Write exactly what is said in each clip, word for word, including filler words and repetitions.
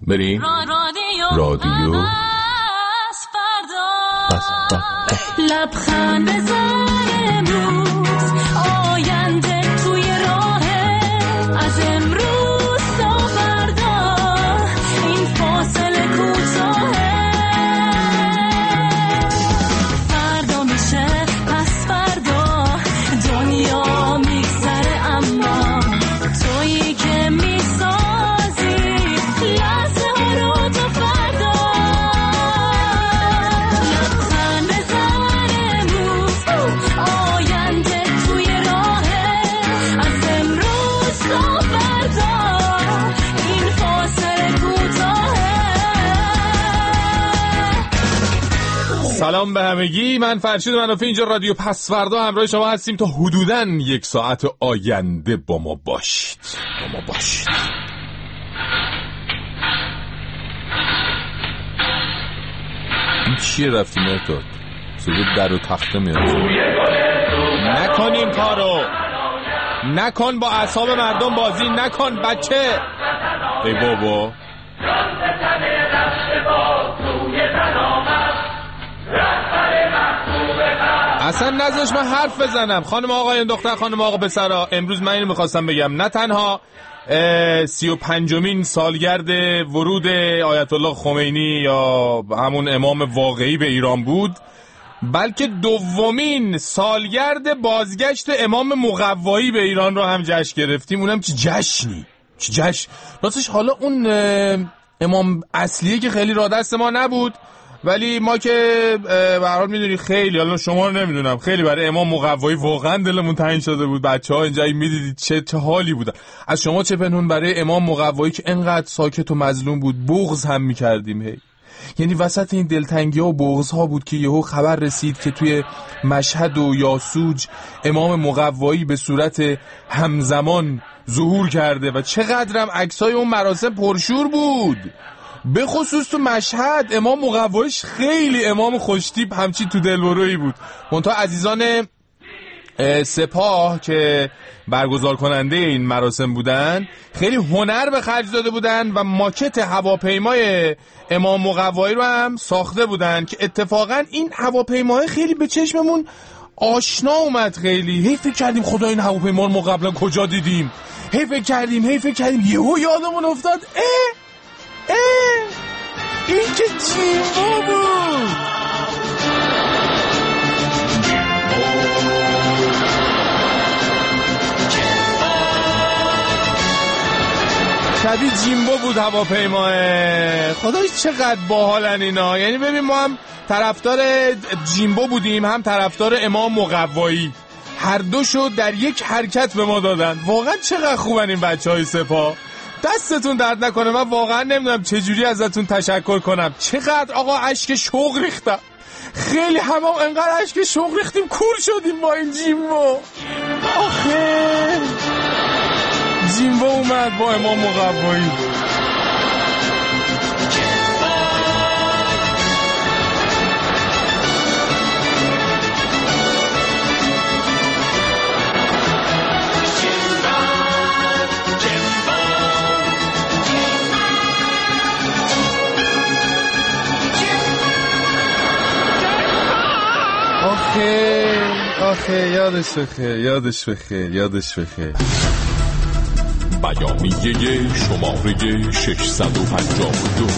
بریم رادیو لبخند بزن امروز، آینده توی راهه، از امروز تا فردا این فاصله کوتاهه، فردا میشه پس فردا دنیا میگذره، اما تویی که میسازی لحظه ها رو تا فردا. لبخند بزن امروز، آینده توی راهه، از امروز تا فردا این فاصله کوتاهه. سلام به همگی، من فرشید منافی، اینجا رادیو پس فردا همراه شما هستیم تا حدوداً یک ساعت آینده با ما باشید با ما باشید این چیه رفتی مرتاد؟ صدای در و تخته میاد. نکن این کارو، نکن، با اعصاب مردم بازی نکن بچه. ای بابا اصلا نذاش من حرف بزنم. خانم آقایان، دختر خانم آقا پسرا، امروز من اینو میخواستم بگم، نه تنها سی و پنجمین سالگرد ورود آیت الله خمینی یا همون امام واقعی به ایران بود، بلکه دومین سالگرد بازگشت امام مقوایی به ایران رو هم جشن گرفتیم. اونم چه جشنی، چه جشن راستش. حالا اون امام اصلیه که خیلی را دست ما نبود، ولی ما که به هر حال میدونی خیلی، حالا شما رو نمیدونم، خیلی برای امام مقوایی واقعا دلمون تنگ شده بود. بچه‌ها اینجا میدیدید چه چه حالی بودن. از شما چه پنهون برای امام مقوایی که انقدر ساکت و مظلوم بود بغض هم میکردیم. هی یعنی وسط این دلتنگی‌ها و بغض‌ها بود که یهو خبر رسید که توی مشهد و یاسوج امام مقوایی به صورت همزمان ظهور کرده و چقدرم عکسای اون مراسم پرشور بود. به خصوص تو مشهد امام مقوایش خیلی امام خوشتیپ، همچین تو دلبرویی بود. منتها عزیزان سپاه که برگزار کننده این مراسم بودن خیلی هنر به خرج داده بودن و ماکت هواپیمای امام مقوایی رو هم ساخته بودن که اتفاقا این هواپیمای خیلی به چشممون آشنا اومد. خیلی هی فکر کردیم خدا این هواپیما رو ما قبلا کجا دیدیم، هی فکر کردیم هی فکر کردیم یهو یادمون افتاد اه اه این که جیمبو بود. شبیه جیمبو بود هواپیماه. خدای چقدر باحالن اینا. یعنی ببین ما هم طرفدار جیمبو بودیم هم طرفدار امام مقوایی، هر دوشو در یک حرکت به ما دادن. واقعا چقدر خوبن این بچهای سپاه. دستتون درد نکنه. من واقعا نمیدونم چجوری ازتون تشکر کنم. چقدر آقا اشک شوق ریختم. خیلی همه انقدر اشک شوق ریختیم کور شدیم با این جیمبو. آخه جیمبو اومد با امام مقوایی. آخه آخه یادش بخیر یادش بخیر یادش بخیر. بیانیه شماره ششصد و پنجاه و دو.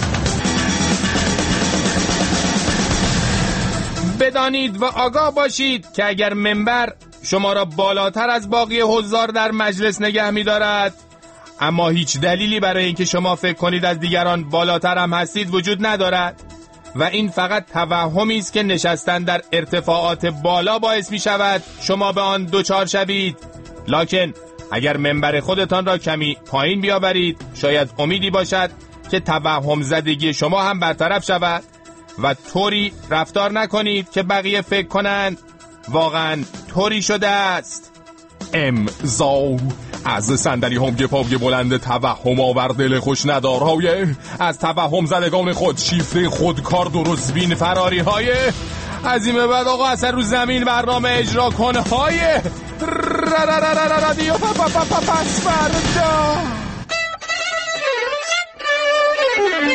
بدانید و آگاه باشید که اگر منبر شما را بالاتر از باقی حضار در مجلس نگه می دارد، اما هیچ دلیلی برای اینکه شما فکر کنید از دیگران بالاتر هم هستید وجود ندارد و این فقط توهمی است که نشستن در ارتفاعات بالا باعث می شود شما به آن دوچار شوید. لکن اگر منبر خودتان را کمی پایین بیاورید، شاید امیدی باشد که توهم زدگی شما هم برطرف شود و طوری رفتار نکنید که بقیه فکر کنند واقعا طوری شده است. امضا از صندلی هم گپاوی بلند توهم آور دل خوش ندارهای از توهم زدگان خود شیفته خودکار درست بین فراری های از این به بعد آقا اصلا رو زمین برنامه اجرا کنه های رادیو پس فردا.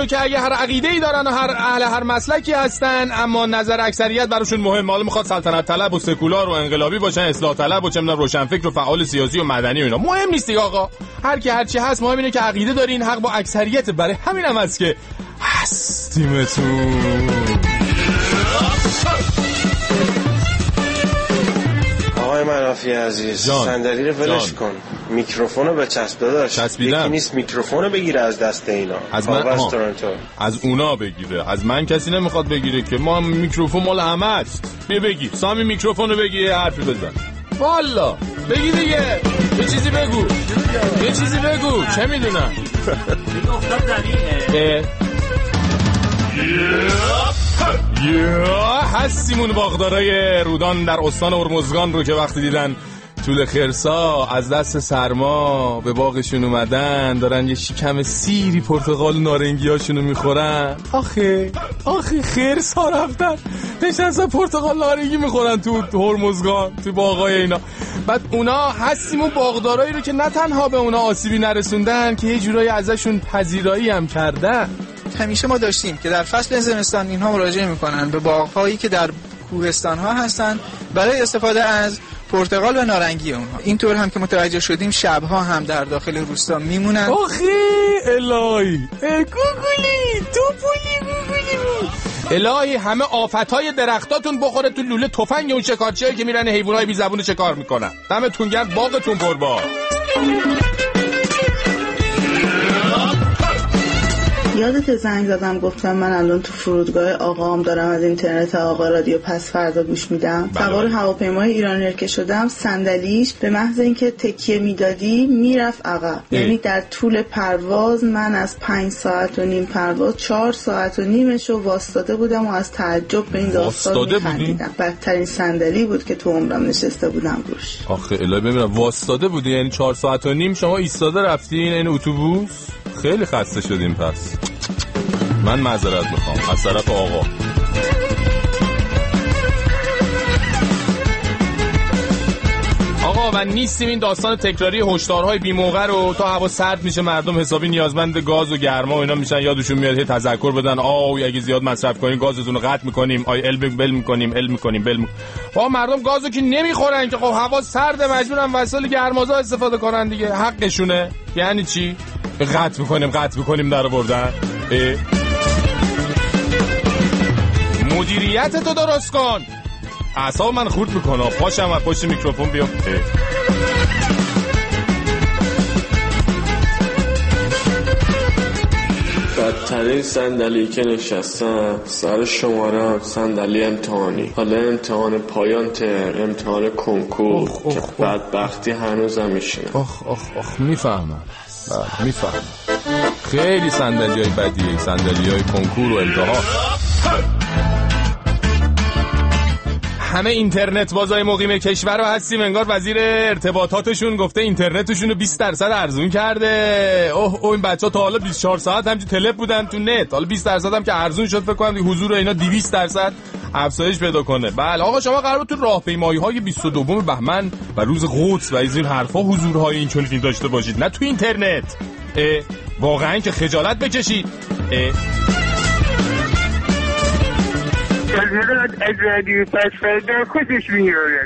رو که اگه هر عقیده‌ای دارن و هر اهل هر مسلکی هستن، اما نظر اکثریت براشون مهمه. حالا میخواد سلطنت طلب و سکولار و انقلابی باشن، اصلاح طلب و چه می‌دونم روشنفکر و فعال سیاسی و مدنی و اینا، مهم نیست دیگه آقا. هر کی هر چی هست، مهم اینه که عقیده دارین، حق با اکثریت. برای همین هم هست که هستیمتون. آقای منافی عزیز، صندلی رو ولش کن، میکروفون رو بچسب داداش. یکی نیست میکروفون رو بگیره از دست اینا، از من از اونا بگیره، از من کسی نمیخواد بگیره که ما میکروفون مال همه است. بیا بگی سامی میکروفون رو بگی حرفی بزن. والا بگی دیگه، یه چیزی بگو، یه چیزی بگو، چه میدونم. یا هستیمون باغدارای رودان در استان هرمزگان رو که وقتی دیدن طول خرسا از دست سرما به باغشون اومدن، دارن یه شکم سیری پرتقال نارنگی هاشونو میخورن. آخه آخه خرسا رفتن نشستن پرتقال نارنگی میخورن تو هرمزگان، تو باغای اینا. بعد اونا هستیمون باغدارایی رو که نه تنها به اونا آسیبی نرسوندن، که یه جورایی ازشون پذیرایی هم کردن. همیشه ما داشتیم که در فصل زمستان اینها مراجعه میکنن به باغ‌هایی که در کوهستان‌ها هستن برای استفاده از پرتقال و نارنگی اونها. اینطور هم که متوجه شدیم شب‌ها هم در داخل روستا میمونن. آخه الهی گوگلی توپولی گوگلی الهی همه آفت‌های درختاتون بخوره تو لوله تفنگ اون شکارچیایی که میرن حیوانای بی زبون شکار میکنن. دمتون گرم، باغتون پربار. یادت زنگ زدم گفتم من الان تو فرودگاه آقام دارم از اینترنت آقا رادیو پس فردا گوش میدم. سوار هواپیمای ایران ایر که شدم، صندلیش به محض اینکه تکیه میدادی میرفت عقب. یعنی در طول پرواز من از پنج ساعت و نیم پرواز چهار ساعت و نیمشو واسطاده بودم و از تعجب به این داستان میخندیدم. بدترین صندلی بود که تو عمرم نشسته بودم روش. آخه الهی ببینم واسطاده بودی، یعنی چهار ساعت و نیم شما ایستاده رفتین این اتوبوس؟ خیلی خسته شدیم. پس من معذرت میخوام از طرف آقا. آقا من نیستیم این داستان تکراری هشدارهای بی موقع رو تا هوا سرد میشه مردم حسابی نیازمند گاز و گرما و اینا میشن، یادشون میاد هی تذکر بدن آو اگه زیاد مصرف کنین گازتون رو قطع میکنیم، آی ال بل میکنیم ال میکنیم بل میکنیم. آقا مردم گازو که نمیخورن که، خب هوا سرده مجبورن وسایل گرمازا استفاده کنن دیگه، حقشونه. یعنی چی؟ قطع میکنیم قطع میکنیم در بردن. مدیریت تو درست کن. اعصاب من خورد میکنه، پاشم و پشت میکروفون بیام. بدترین صندلی که نشستم سر شماره صندلی امتحانی، حالا امتحان پایان تر، امتحان کنکور که بدبختی هنوزم میشینم. آخ آخ آخ میفهمم میفهمم خیلی صندلی های بدیه، صندلی های کنکور و امتحان. همه اینترنت بازای مقیم کشور رو هستیم، انگار وزیر ارتباطاتشون گفته اینترنتشون رو بیست درصد ارزون کرده. اوه اوه این بچه‌ها تا حالا بیست و چهار ساعت همچین تلپ بودن تو نت، حالا بیست درصد هم که ارزون شد، فکر کنم حضور اینا دویست درصد افزایش پیدا کنه. بله آقا شما قرار بود تو راهپیمایی‌های بیست و دو بهمن و روز قدس و از این حرفا حضورهای این چنین داشته باشید، نه تو اینترنت. واقعا که خجالت بکشید. از رادیو پس فردا خوشش میاد.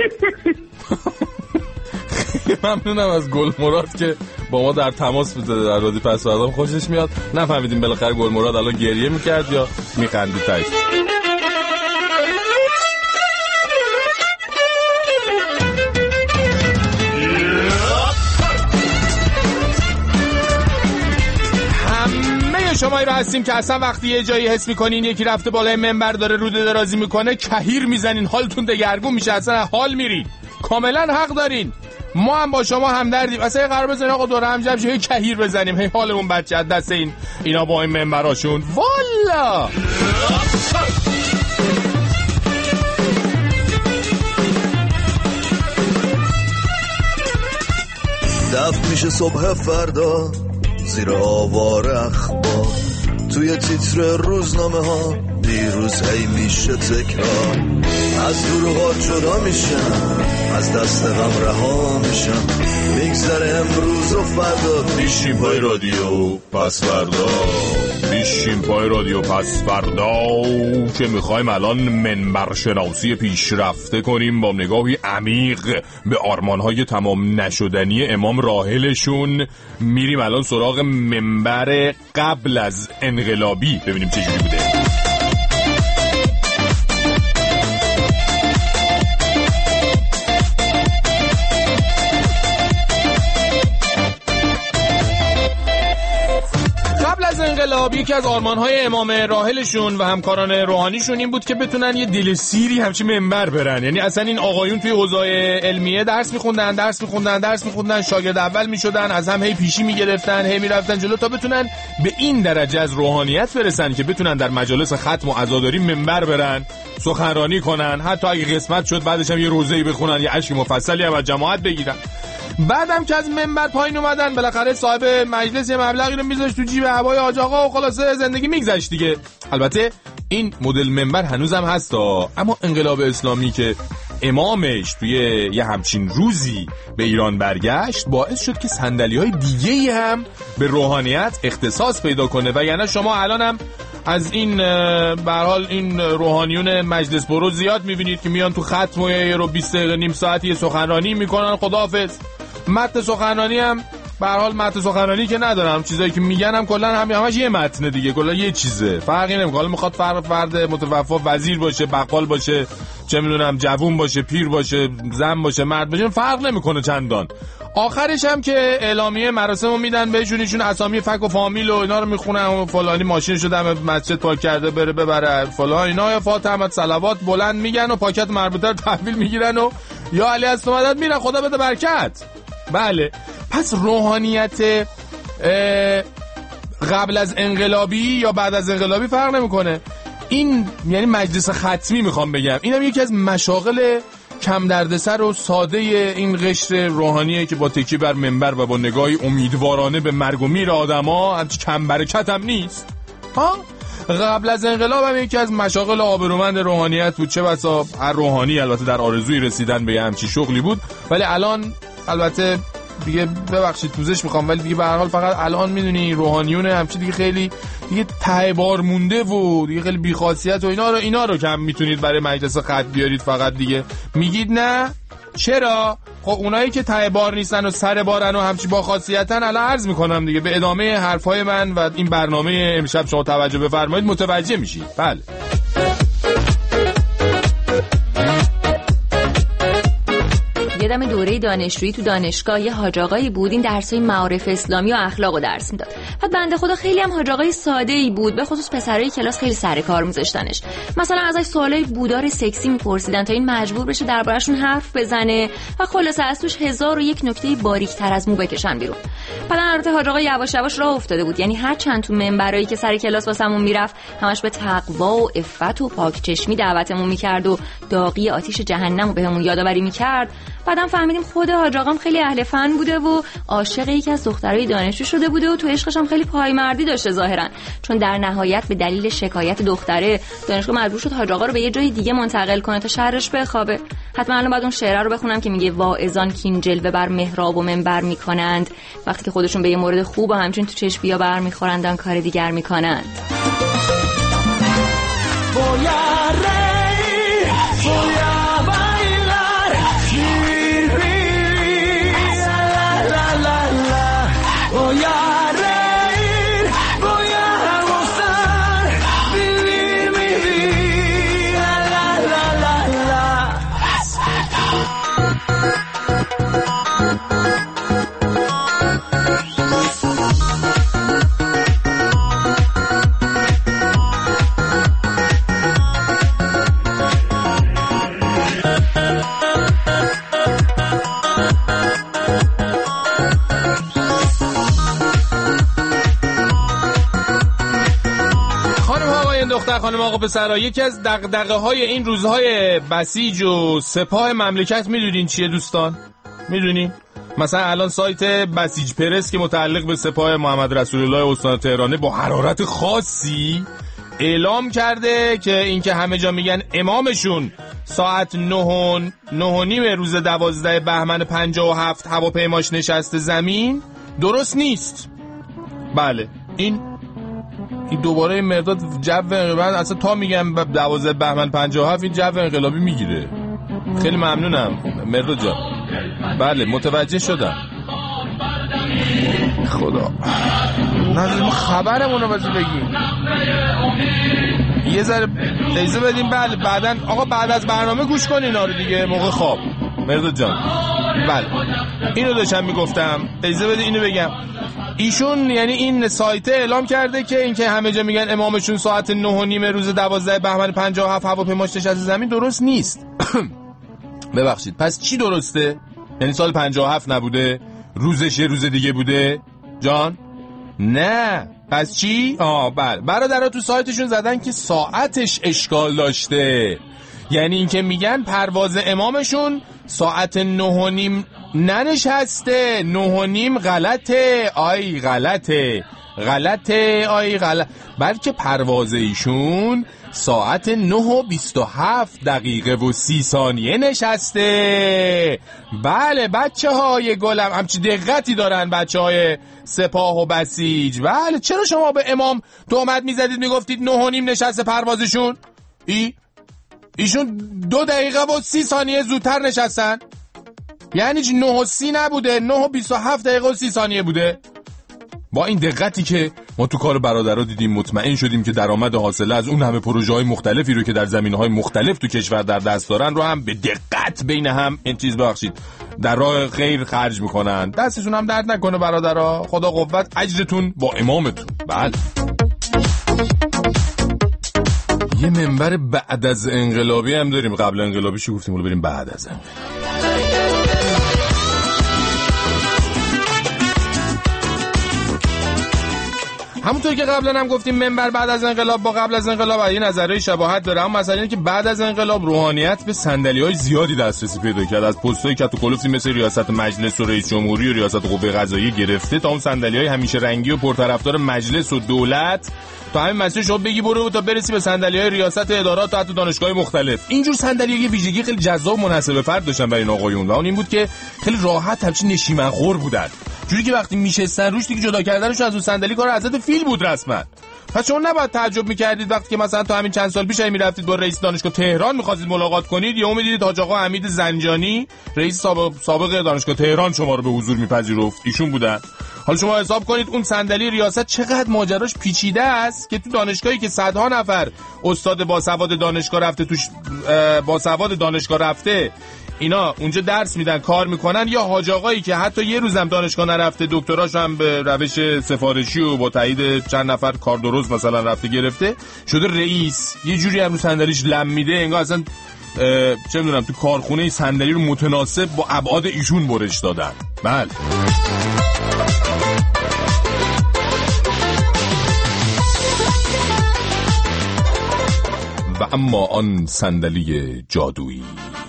ممنونم از گل مراد که با ما در تماس بوده در رادیو پس فردا خوشش میاد. نفهمیدیم بالاخره گل مراد الان گریه میکرد یا میخندید تاش. شما رو هستیم که اصلا وقتی یه جایی حس میکنین یکی رفته بالای منبر داره روده درازی میکنه کهیر میزنین، حالتون دگرگون میشه، اصلا حال میرین. کاملا حق دارین، ما هم با شما همدردیم. اصلا قرار بزنین آقا دور هم جمع شه کهیر بزنیم، هی حالمون بچه از دست این اینا با این منبراشون. والا دفت میشه صبح فردا زیر آوار اخبار، توی تیتر روزنامه ها دیروز هی میشه تکرار، از دروغات جدا میشم، از دست غم رها میشم، میگذره امروز و فردا میشیم پای رادیو پس فردا. این پای رادیو پس فردا که میخوایم الان منبر شناسی پیشرفته کنیم با نگاهی عمیق به آرمانهای تمام نشدنی امام راحلشون. میریم الان سراغ منبر قبل از انقلابی ببینیم چجوری بوده. انقلاب یکی از آرمان‌های امام راحلشون و همکاران روحانیشون این بود که بتونن یه دل سیری همچین منبر برن. یعنی اصلا این آقایون توی حوزه علمیه درس می‌خوندن درس می‌خوندن درس می‌خوندن شاگرد اول می‌شدن، از هم هی پیشی می‌گرفتن، هی می‌رفتن جلو تا بتونن به این درجه از روحانیت برسن که بتونن در مجالس ختم و عزاداری منبر برن، سخنرانی کنن، حتی اگه قسمت شد بعدش هم یه روزه‌ای بخونن، یه عشق مفصلی هم از جماعت بگیرن. بعدم که از منبر پایین اومدن بالاخره صاحب مجلس یه مبلغی رو میذاشت تو جیب هوای حاج آقا و خلاصه زندگی میگذشت دیگه. البته این مدل منبر هنوزم هستا، اما انقلاب اسلامی که امامش توی یه همچین روزی به ایران برگشت باعث شد که صندلی‌های دیگه‌ای هم به روحانیت اختصاص پیدا کنه. و یعنی شما الان هم از این به هر حال این روحانیون مجلس برو زیاد میبینید که میان تو ختم و یه رو بیست دقیقه نیم ساعتی سخنرانی میکنن. خداحافظ. متن سخنرانی هم به هر حال متن سخنرانی که ندارم، چیزایی که میگن هم کلا همین همش یه متن دیگه، کلا یه چیزه، فرقی نمیکنه. میخواد فرد فرد متوفا وزیر باشه، بقال باشه، چه میدونم جوون باشه، پیر باشه، زن باشه، مرد باشه، فرق نمیکنه چندان. آخرش هم که اعلامیه مراسمو میدن بهشون، ایشون اسامی فک و فامیل و اینا رو میخونن و فلانی ماشینشو دم مسجد پارک کرده بره ببره فلان اینا، یا فاطمه صلوات بلند میگن و پاکت مربوطه رو تحویل میگیرن و یا علی از مدد میرن، خدا بده برکت. بله، پس روحانیت قبل از انقلابی یا بعد از انقلابی فرق نمیکنه. این یعنی مجلس ختمی میخوام بگم، اینم یکی از مشاغل کم دردسر و ساده این قشر روحانیه که با تکیه بر منبر و با نگاهی امیدوارانه به مرگ و میر آدما کم برکت هم نیست. ها قبل از انقلاب هم یکی از مشاغل آبرومند روحانیت بود، چه بسا هر روحانی البته در آرزوی رسیدن به همچین شغلی بود. ولی الان البته دیگه ببخشید پوزش میخوام، ولی دیگه به هر حال فقط الان میدونی روحانیون همچین دیگه خیلی دیگه ته بار مونده و دیگه خیلی بی‌خاصیت و اینا رو اینا رو کم میتونید برای مجلس خط بیارید. فقط دیگه میگید نه چرا؟ خب اونایی که ته بار نیستن و سر بارن و همچین با خاصیتن الان عرض میکنم دیگه به ادامه حرفای من و این برنامه امشب شما توجه بفرمایید متوجه میشید. بله یادم دوره دانشجویی تو دانشگاه یه حاج آقایی بود، این درسای معارف اسلامی و اخلاق رو درس میداد. بعد بنده خدا خیلی هم حاج آقای ساده‌ای بود، به خصوص پسرای کلاس خیلی سر کار می‌ذاشتنش. مثلا ازش سوالای بودار سکسی می‌پرسیدن تا این مجبور بشه دربارشون حرف بزنه و خلاصه از توش هزار و یک نکته باریک‌تر از مو بکشن بیرون. بعد البته حاج آقا یواش یواش راه افتاده بود، یعنی هر چند تو منبرایی که سر کلاس واسمون میرفت همش به تقوا و عفت و پاکچشمی دعوتمون می‌کرد و داغی آتش جهنم رو بهمون یادآوری می‌کرد. بعدم فهمیدیم خود حاج آقام خیلی اهل فن بوده و عاشق یکی از دخترای دانشجو شده بوده و تو عشقش هم خیلی پایمردی داشته ظاهرا، چون در نهایت به دلیل شکایت دختره دانشگاه مجبور شد حاج آقا رو به یه جای دیگه منتقل کنه تا شرش بخوابه. حتما الان بعد اون شعر رو بخونم که میگه واعظان کین جلوه بر محراب و منبر میکنند، وقتی که خودشون به یه مورد خوب و همچنین تو چشم بیا بر میخورند آن کار دیگر میکنند. خانم آقا پسرا، یکی از دغدغه های این روزهای بسیج و سپاه مملکت میدونین چیه دوستان؟ میدونین؟ مثلا الان سایت بسیج پرس که متعلق به سپاه محمد رسول الله استان تهرانه با حرارت خاصی اعلام کرده که اینکه همه جا میگن امامشون ساعت نه و نه و نیم روز دوازده بهمن پنجاه و هفت هواپیماش نشسته زمین درست نیست. بله این این دوباره مرداد جو انقلابی اصلا تا میگم دوازده بهمن پنجاه و هفت این جو انقلابی میگیره. خیلی ممنونم مرداد جان. بله متوجه شدم. خدا نظر ما خبرمونو بازی بگیم یه ذره ایزه بدیم. بله بعدن آقا بعد از برنامه گوش کن اینا رو دیگه موقع خواب. مرداد جان بله اینو داشتم میگفتم ایزه بده اینو بگم. ایشون یعنی این سایت اعلام کرده که اینکه همه جا میگن امامشون ساعت نه و نیم روز دوازده بهمن پنجاه و هفت هواپیماش نشسته زمین درست نیست. ببخشید پس چی درسته؟ یعنی سال پنجاه و هفت نبوده؟ روزش یه روز دیگه بوده؟ جان؟ نه پس چی؟ آه بله برادرها تو سایتشون زدن که ساعتش اشکال داشته. یعنی این که میگن پرواز امامشون ساعت نه و نیم ننشسته. نه و نیم غلطه. آی غلطه غلطه آی غلط بلکه پرواز ایشون ساعت نه و بیست و هفت دقیقه و سی ثانیه نشسته. بله بچه های گلم همچی دقتی دارن بچه های سپاه و بسیج. بله چرا شما به امام تهمت میزدید میگفتید نه و نیم نشسته پروازشون؟ ای ایشون دو دقیقه و سی ثانیه زودتر نشستن. یعنی چی؟ نه و سی نبوده، نه و بیست و هفت دقیقه و سی ثانیه بوده. با این دقتی که ما تو کار برادرها دیدیم مطمئن شدیم که درآمد حاصله از اون همه پروژه های مختلفی رو که در زمینهای مختلف تو کشور در دست دارن رو هم به دقت بین هم این چیز ببخشید در راه خیر خرج میکنن. دستشون هم درد نکنه برادرها. خدا قوت اجرتون با امامتون. بله یه منبر بعد از انقلابی هم داریم. قبل انقلابیشو گفتیم ولی بریم بعد از انقلاب. همونطور که قبلا هم گفتیم منبر بعد از انقلاب با قبل از انقلاب یه نظریه شباهت داره. اما مسئله اینه که بعد از انقلاب روحانیت به صندلی‌های زیادی دسترسی پیدا کرد. از پست‌های کت و کلفتی مثل ریاست مجلس و رئیس جمهوری و ریاست قوه قضاییه گرفته تا اون صندلی‌های همیشه رنگی و پرطرفدار مجلس و دولت تا همین مسیر شما بگی برو تا برسی به صندلی‌های ریاست ادارات تا حتی دانشگاه مختلف. اینجور صندلی‌ها یه ویژگی خیلی جذاب و مناسب فرد داشتن برای این آقایون و اون این بود که خیلی راحت همچین نشیمنخور بودن. جوری که وقتی میشستن روش دیگه جدا کردنش از اون صندلی کار حضرت فیل بود رسما. پس شما نباید تعجب می‌کردید وقتی که مثلا تا همین چند سال پیش می‌رفتید با رئیس دانشگاه تهران می‌خواستید ملاقات کنید یا می‌دیدید حاج آقا حمید زنجانی رئیس سابق سابق دانشگاه تهران شما رو به حضور می‌پذیرفت. ایشون بودن. حالا شما حساب کنید اون صندلی ریاست چقدر ماجراش پیچیده است که تو دانشگاهی که صدها نفر استاد باسواد دانشگاه رفته توش باسواد دانشگاه رفته اینا اونجا درس میدن کار میکنن یا حاج آقایی که حتی یه روزم دانشگاه نرفته دکتراش هم به روش سفارشی و با تایید چند نفر کار درست مثلا رفته گرفته شده رئیس یه جوری هم رو صندلیش لم میده انگار اصلا چه میدونم تو کارخونه صندلی رو متناسب با ابعاد ایشون برش دادن. بله و اما آن صندلی جادویی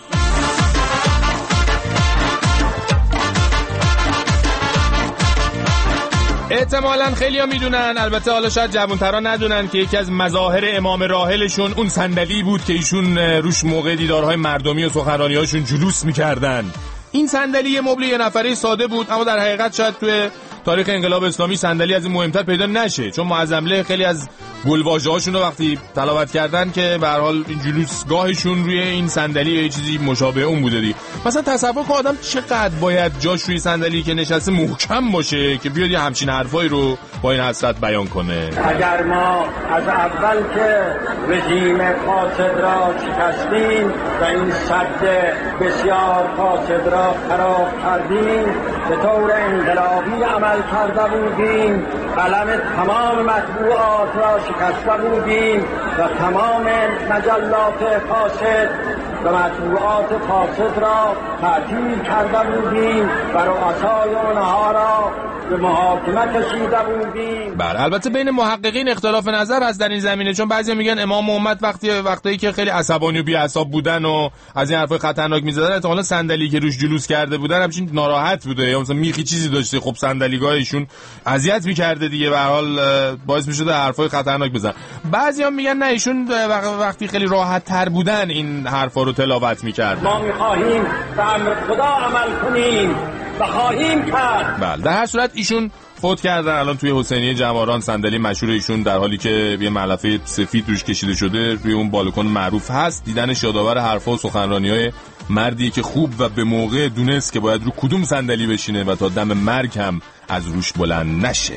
احتمالاً خیلی‌ها میدونن، البته حالا شاید جوان‌ترا ندونن که یکی از مظاهر امام راحلشون اون صندلی بود که ایشون روش موقع دیدارهای مردمی و سخنرانی‌هاشون جلوس می‌کردن. این صندلی یه مبل یه نفره ساده بود اما در حقیقت شاید توی تاریخ انقلاب اسلامی صندلی از این مهمتر پیدا نشه چون معظمله خیلی از گلواژه‌هاشون رو وقتی تلاوت کردن که به هر حال این جلوسگاهشون روی این صندلی یا یه چیزی مشابه اون بوده دی. مثلا تصور کن آدم چقدر باید جاش روی صندلی که نشسته محکم باشه که بیاد یه همچین حرفایی رو با این حسرت بیان کنه. اگر ما از اول که رژیم فاسد را شکستیم و این صد بسیار فاسد را خراب کردیم به طور انقلابی عمل کرده بودیم قلم تمام مطبوعات را شکسته بودیم و تمام مجلات فاسد و مطبوعات فاسد را تعطیل کرده بودیم و رؤسای آنها را به محاکمه کشیده بودیم. بله البته بین محققین اختلاف نظر هست در این زمینه چون بعضی میگن امام محمد وقتی وقتی که خیلی عصبانی و بی‌اعصاب بودن و از این حرفای خطرناک می‌زدن احتمالاً صندلی که روش جلوس کرده بودن همچین ناراحت بوده یا مثلا میخی چیزی داشته خب صندلیگاه ایشون اذیت می‌کرده دیگه به هر حال باعث می‌شده حرفای خطرناک بزنن. بعضیا میگن نه ایشون وقتی خیلی راحت تر بودن این حرفا رو تلاوت می‌کردن. ما می‌خواهیم به امر خدا عمل کنیم و خواهیم کرد. بله در هر صورت ایشون فوت کردن. الان توی حسینیه جماران صندلی مشهور ایشون در حالی که یه ملافه سفید روش کشیده شده روی اون بالکن معروف هست. دیدنش یادآور حرفا و سخنرانی‌های مردی که خوب و به موقع دونست که باید رو کدوم صندلی بشینه و تا دم مرگ هم از روش بلند نشه.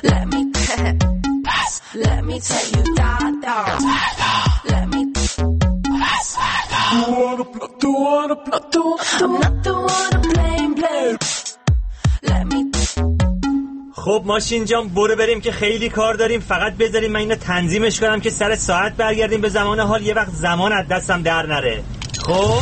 Let me tell you that down. Let me pass down. You wanna play, do wanna play, do I'm not the one to blame, blame. Let me. خب ماشین جان برو بریم که خیلی کار داریم. فقط بذاریم من اینو تنظیمش کنم که سر ساعت برگردیم به زمان حال. یه وقت زمان از دستم در نره. خب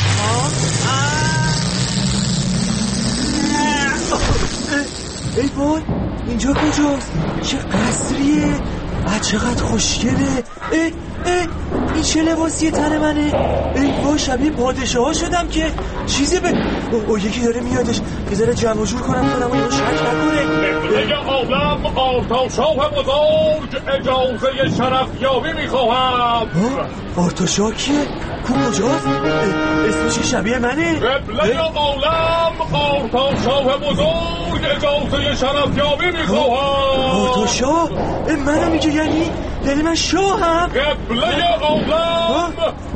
ای وای اینجا کجاست؟ چه قصریه؟ آ چقدر خوشگله. ای ای این چه لباسیه تن منه؟ ای وای شبیه پادشاه ها شدم که چیزی به او, او یکی داره میادش. یه ذره جمع و جور کنم کنم و اینو شک نکنه. قبله عالم آرتاشاه بزرگ اجازه شرف یابی میخواهم. آرتاشاه کیه؟ کو کجاست؟ اسمش شبیه منه؟ قبله عالم آرتاشاه بزرگ اجازه شرف یابی میخواهم. آرتاشاه؟ منو میگه یعنی؟ یعنی من شاهم؟ قبله عالم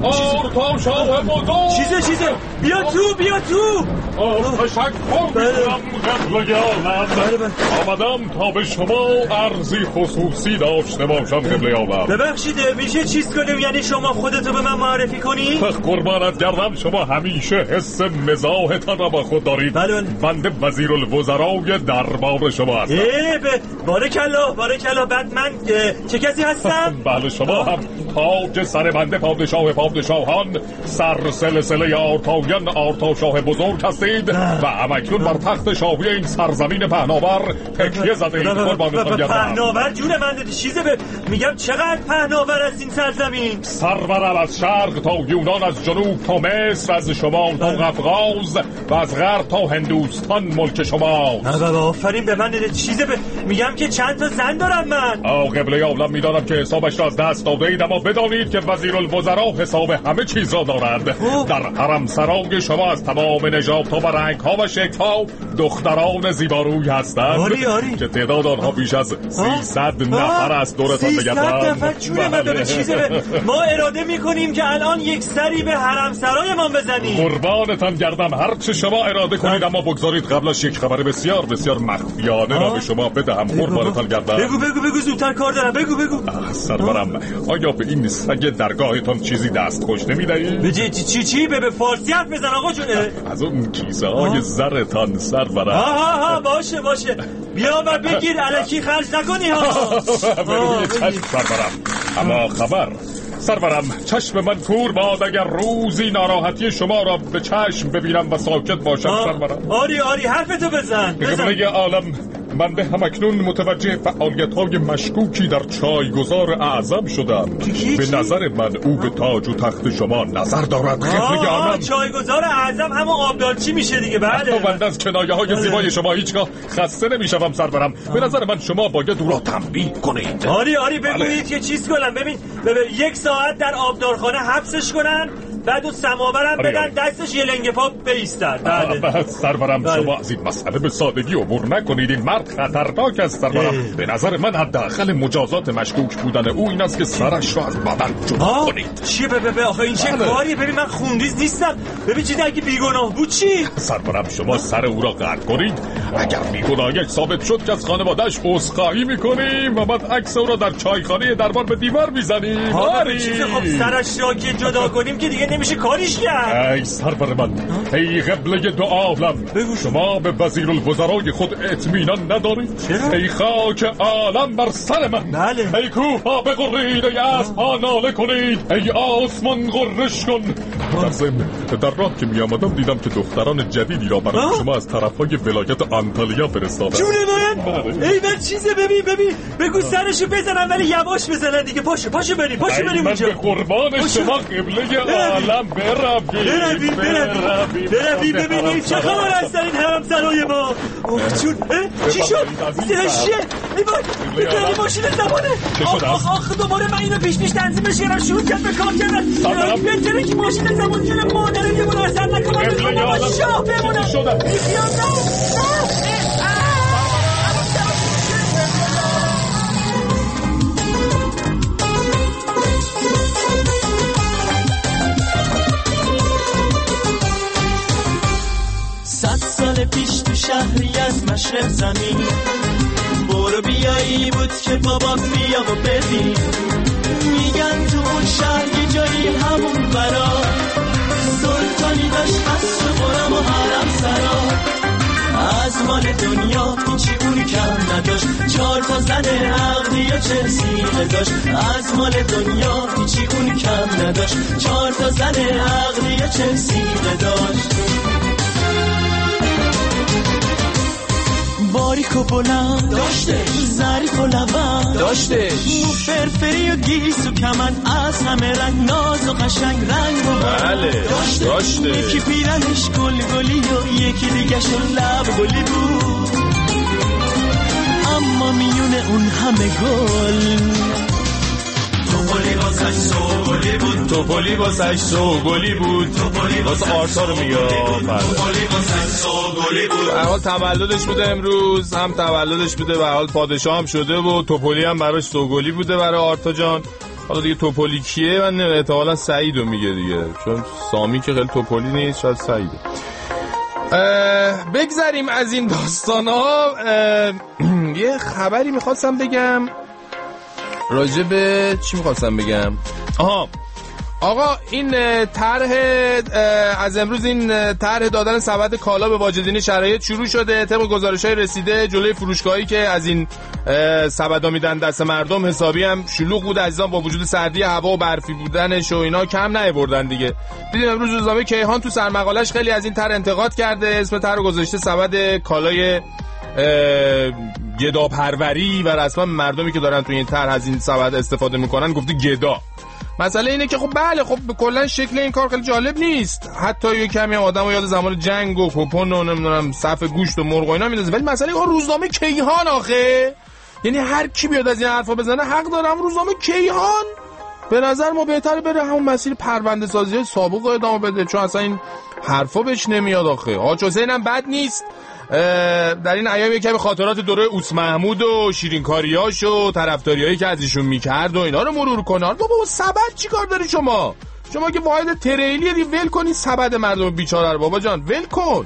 آرتاشاه بزرگ. چیزه چیزه بیا تو بیا تو. تشکر میکنم قبله عالم. آمدم تا به شما عرضی خصوصی داشته باشم قبله عالم. ببخشید میشه چیز کنیم یعنی شما خودتو به من معرفی کنی؟ قربانت گردم شما همیشه حس مزاحتان را با خود دارید. بله بنده وزیر الوزرای دربار شما هستم. ای به بارکالله بارکالله. بعد من چه کسی هستم؟ بله شما هم تاج سر بنده پادشاه پادشاهان سرسلسله آرتایان آرتاشاه بزرگ هستید و همکنون بر تخت شاهی این سرزمین پهناور تکیه زده اید. قربانتان گردم. پهناور جون من چیزه به میگم چقدر پهناور است این سرزمین؟ سرورم از شرق تا یونان، از جنوب تا مصر، از شمال تا قفقاز و از غرب تا هندوستان ملک شماست. نه بابا آفرین به من. چیزه به میگم که چند تا زن دارم من. آه قبله عالم میدانم که حسابش را از دست داده اید، اما بدانید که وزیر الوزراء حساب همه چیز را دارد. در حرم سرای شما از تمام نژاد ها و رنگ ها و شکل ها دختران زیباروی هستند. آری آری. که تعداد آنها بیش از سیصد نفر است. دورتان بگردم. سیصد نفر چونه من به چیزه به ما اراده میکنیم که الان یک سری به حرم سرای ما بزنیم. قربانتان گردم هر چه شما اراده کنید، اما بگذارید قبل از یک خبر بسیار بسیار مخفیانه را به شما بدهم. قربانتان گردم. بگو بگو بگو زودتر کار دارم. بگو بگو. سرورم آیا به این سگ درگاهتان چیزی دست خوش نمیدهید؟ چی چی چی به فارسی حرف بزن آقا جون. از اون کیسه های زرتان سرورم. ها ها ها باشه باشه بیا و بگیر الکی خرج نکنی ها. سرورم اما خبر سرورم چشم من کور باد اگر روزی ناراحتی شما را به چشم ببینم و ساکت باشم. سرورم آری آری حرفتو بزن بزن. قبله عالم من به همکنون متوجه فعالیت‌های مشکوکی در چایگزار اعظم شدم. به نظر من او به تاج و تخت شما نظر دارد. قبله عالم چایگزار اعظم همون آبدارچی میشه دیگه. بله بنده از کنایه‌های زیبای شما هیچگاه خسته نمیشم. سرورم به نظر من شما باید او را تنبیه کنید. آری آری بگویید که چیز کنم. ببین ببین یک ساعت در آبدارخانه حبسش کنن، بعد اون سماورم بدن دستش یه لنگه پا بیستن. بله سرورم بله. شما از این مسئله به سادگی عبور نکنید. این مرد خطرناک است سرورم. به نظر من حداقل مجازات مشکوک بودن او این است که سرش را از بدن جدا کنید. چیه ببین ببین آخه این چه بله. کاریه؟ ببین من خونریز نیستم. ببین چیزی اگه بیگناه بود چی؟ سرورم شما سر او را قطع کنید. اگر بیگناهیش ثابت شد که از خانواده‌اش عذرخواهی می‌کنیم و بعد عکس او را در چایخانه دربار به دیوار می‌زنیم. آره چیزی خب سرش را که جدا کنیم که دیگه نمیشه کاریش کرد. ای سرور من ای قبله دو عالم شما به وزیر الوزرای خود اطمینان ندارید؟ ای خاک عالم بر سر من. بله. ای کوه ها بغرید، ای اسب ها ناله کنید، ای آسمان غرش کن. در ضمن در راه که می آمدم دیدم که دختران جدیدی را برای شما از طرفای ولایت آنتالیا فرستادن. جون من ای من چیزه ببین ببین بگو سرشو بزنم ولی یواش بزنن دیگه. پاشو پاشو بریم پاشو بریم اونجا. من به قربان شما قبله عالم برویم برویم برویم ببینید چه خبر هست در این حرم سرای ما. اوه جون چی شد؟ سرشیه ای وای میتونی ماشین زمانه. آخ آخ دوباره من اینو پیش پیش تنظیمش کردم شروع کرد به کار کردن. بهتره که ماشین زمان جون مادرم یه بار اثر نکنم بخوام شاه بمونم. بیان نه مشرق زمین. برو بیایی بود که بابا بیا و ببین، میگن تو اون شهر یه جایی همون برا سلطانی داشت قصر و قرم و حرم سرا. از مال دنیا هیچی اون کم نداشت، چهار تا زن عقلی و چه سیغه داشت. از مال دنیا هیچی اون کم نداشت، چهار تا زن عقلی و چه سیغه داشت. باریک و بلند داشتش، ظریف و لبند داشتش، مو فرفری و گیس و کمن، از همه رنگ ناز و قشنگ رنگ و بله داشتش. یکی پیرنش گل گلی و یکی دیگه شو لب گلی بود، اما میونه اون همه گل توپولی واسش سوگلی بود. توپولی واسش سوگلی بود. واسه آرتا رو میگه. توپولی واسش سوگلی بود. به حال تولدش بوده امروز، هم تولدش بوده، به حال پادشاه هم شده و توپولی هم براش سوگلی بوده برای آرتا جان. حالا دیگه توپولی کیه؟ من احتمالاً سعیدو میگه دیگه، چون سامی که خیلی توپولی نیست، شاید سعیده. بگذریم از این داستان ها. یه خبری میخواستم بگم راجع به چی میخواستم بگم؟ آها آقا این طرح از امروز، این طرح دادن سبد کالا به واجدین شرایط شروع شده. طبق گزارش‌های رسیده جلوی فروشگاهایی که از این سبدا میدن دست مردم حسابی هم شلوغ بود عزیزان، با وجود سردی هوا و برفی بودنش و اینا کم نیاوردن دیگه. دیدیم امروز روزنامه کیهان تو سرمقالش خیلی از این طرح انتقاد کرده، اسم طرح گذاشته سبد کالای گدا پروری و رسما مردمی که دارن تو این طرح از این سبد استفاده میکنن گفته گدا. مسئله اینه که خب بله، خب کلا شکل این کار خیلی جالب نیست، حتی یه کمی هم آدمو یاد زمان جنگ و کپون و نمیدونم صف گوشت و مرغ و اینا میندازه. ولی مسئله این روزنامه کیهان آخه، یعنی هر کی بیاد از این حرفا بزنه حق داره. هم روزنامه کیهان به نظر ما بهتره بره همون مسیر پرونده سازی سابق ادامه بده، چون اصلا این حرفا بهش نمیاد آخه. حاج حسین هم بد نیست، در این ایام یه کمی خاطرات دوره اوس محمود و شیرینکاریاش و طرفداریایی که از ایشون میکرد و اینا رو مرور کنه. بابا سبد چیکار داری شما؟ شما که واحد تریلیه دی، ول کنی سبد مردم بیچاره رو بابا جان، ول کن.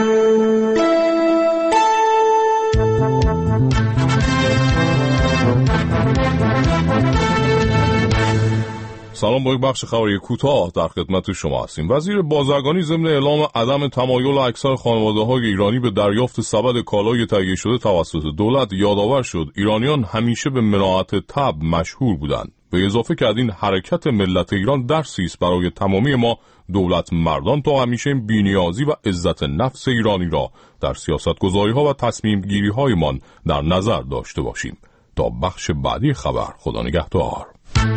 سلام، با یک بخش خبری کوتاه در خدمت شما هستیم. وزیر بازرگانی ضمن اعلام عدم تمایل اکثر خانواده‌های ایرانی به دریافت سبد کالای تهیه شده توسط دولت یادآور شد ایرانیان همیشه به مناعت طبع مشهور بودند. به اضافه که از این حرکت ملت ایران درسی است برای تمامی ما دولت مردان تا همیشه بی‌نیازی و عزت نفس ایرانی را در سیاست‌گذاری‌ها و تصمیم گیری‌هایمان در نظر داشته باشیم. تا بخش بعدی خبر، خدا نگهدار.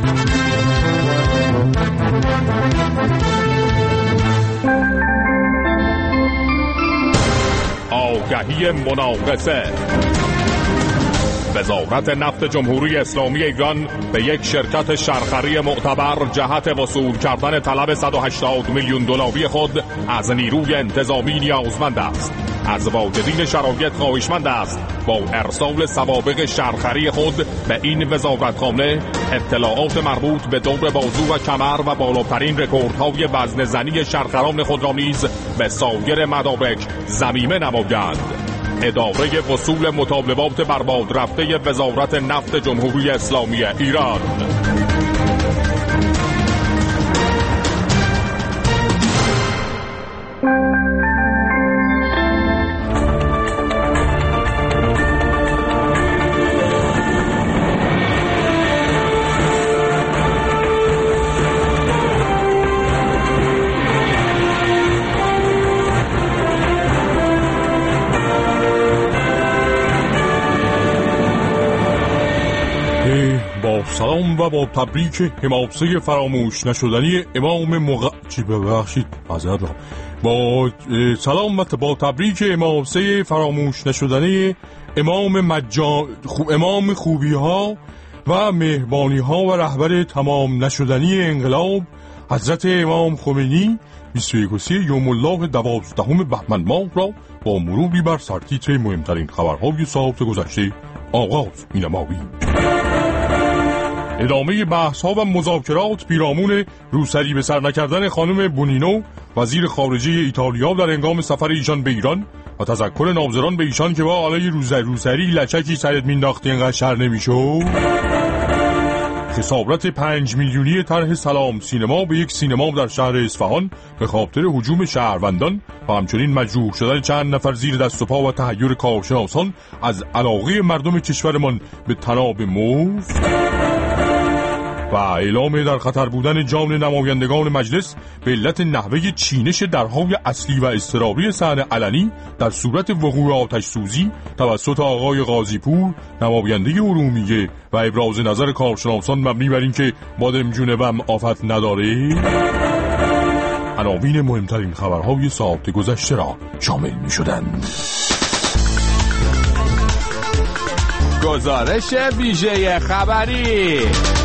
آگهی مناقصه. وزارت نفت جمهوری اسلامی ایران به یک شرکت شرخری معتبر جهت وصول کردن طلب صد و هشتاد میلیون دلاری خود از نیروی انتظامی نیازمند است. از واجدین شرایط خواهشمند است با ارسال سوابق شرخری خود به این وزارتخانه اطلاعات مربوط به دور بازو و کمر و بالاترین رکوردهای وزنه‌زنی شرخران خود را نیز به سایر مدارک ضمیمه نمایند. اداره وصول مطالبات برباد رفته وزارت نفت جمهوری اسلامی ایران. سلام و با تبریک حماسه فراموش نشدنی امام مغ... چی ببخشید معذرت میخوام. با سلام و با تبریک حماسه فراموش نشدنی امام مجا... خو... امام خوبی ها و مهربانی ها و رهبر تمام نشدنی انقلاب حضرت امام خمینی بیست و یکم یوم الله دوازدهم بهمن ماه را با مروری بر سرتیتر مهمترین خبرهای ساعت گذشته آغاز می‌نماییم. ادامه بحث ها و مذاکرات پیرامون روسری به سر نکردن خانم بونینو وزیر خارجه ایتالیا در هنگام سفر ایشان به ایران و تذکر ناظران به ایشان که با علی روسری روسری لچکی سرت مینداختی اینقدر شر نمیشو. خسارت پنج میلیونی طرح سلام سینما به یک سینما در شهر اصفهان به خاطر هجوم شهروندان و همچنین مجروح شدن چند نفر زیر دست و پا و تحیر کارشناسان از علاقه مردم کشورمان به طناب مفت و اعلام در خطر بودن جان نمایندگان مجلس به علت نحوه چینش درهای اصلی و اضطراری صحن علنی در صورت وقوع آتش سوزی توسط آقای قاضی‌پور نماینده ارومیه و ابراز نظر کارشناسان مبنی بر اینکه بادم جونبم آفت نداره. عناوین مهمترین خبرهای ساعت گذشته را شامل می شدند. گزارش ویژه خبری.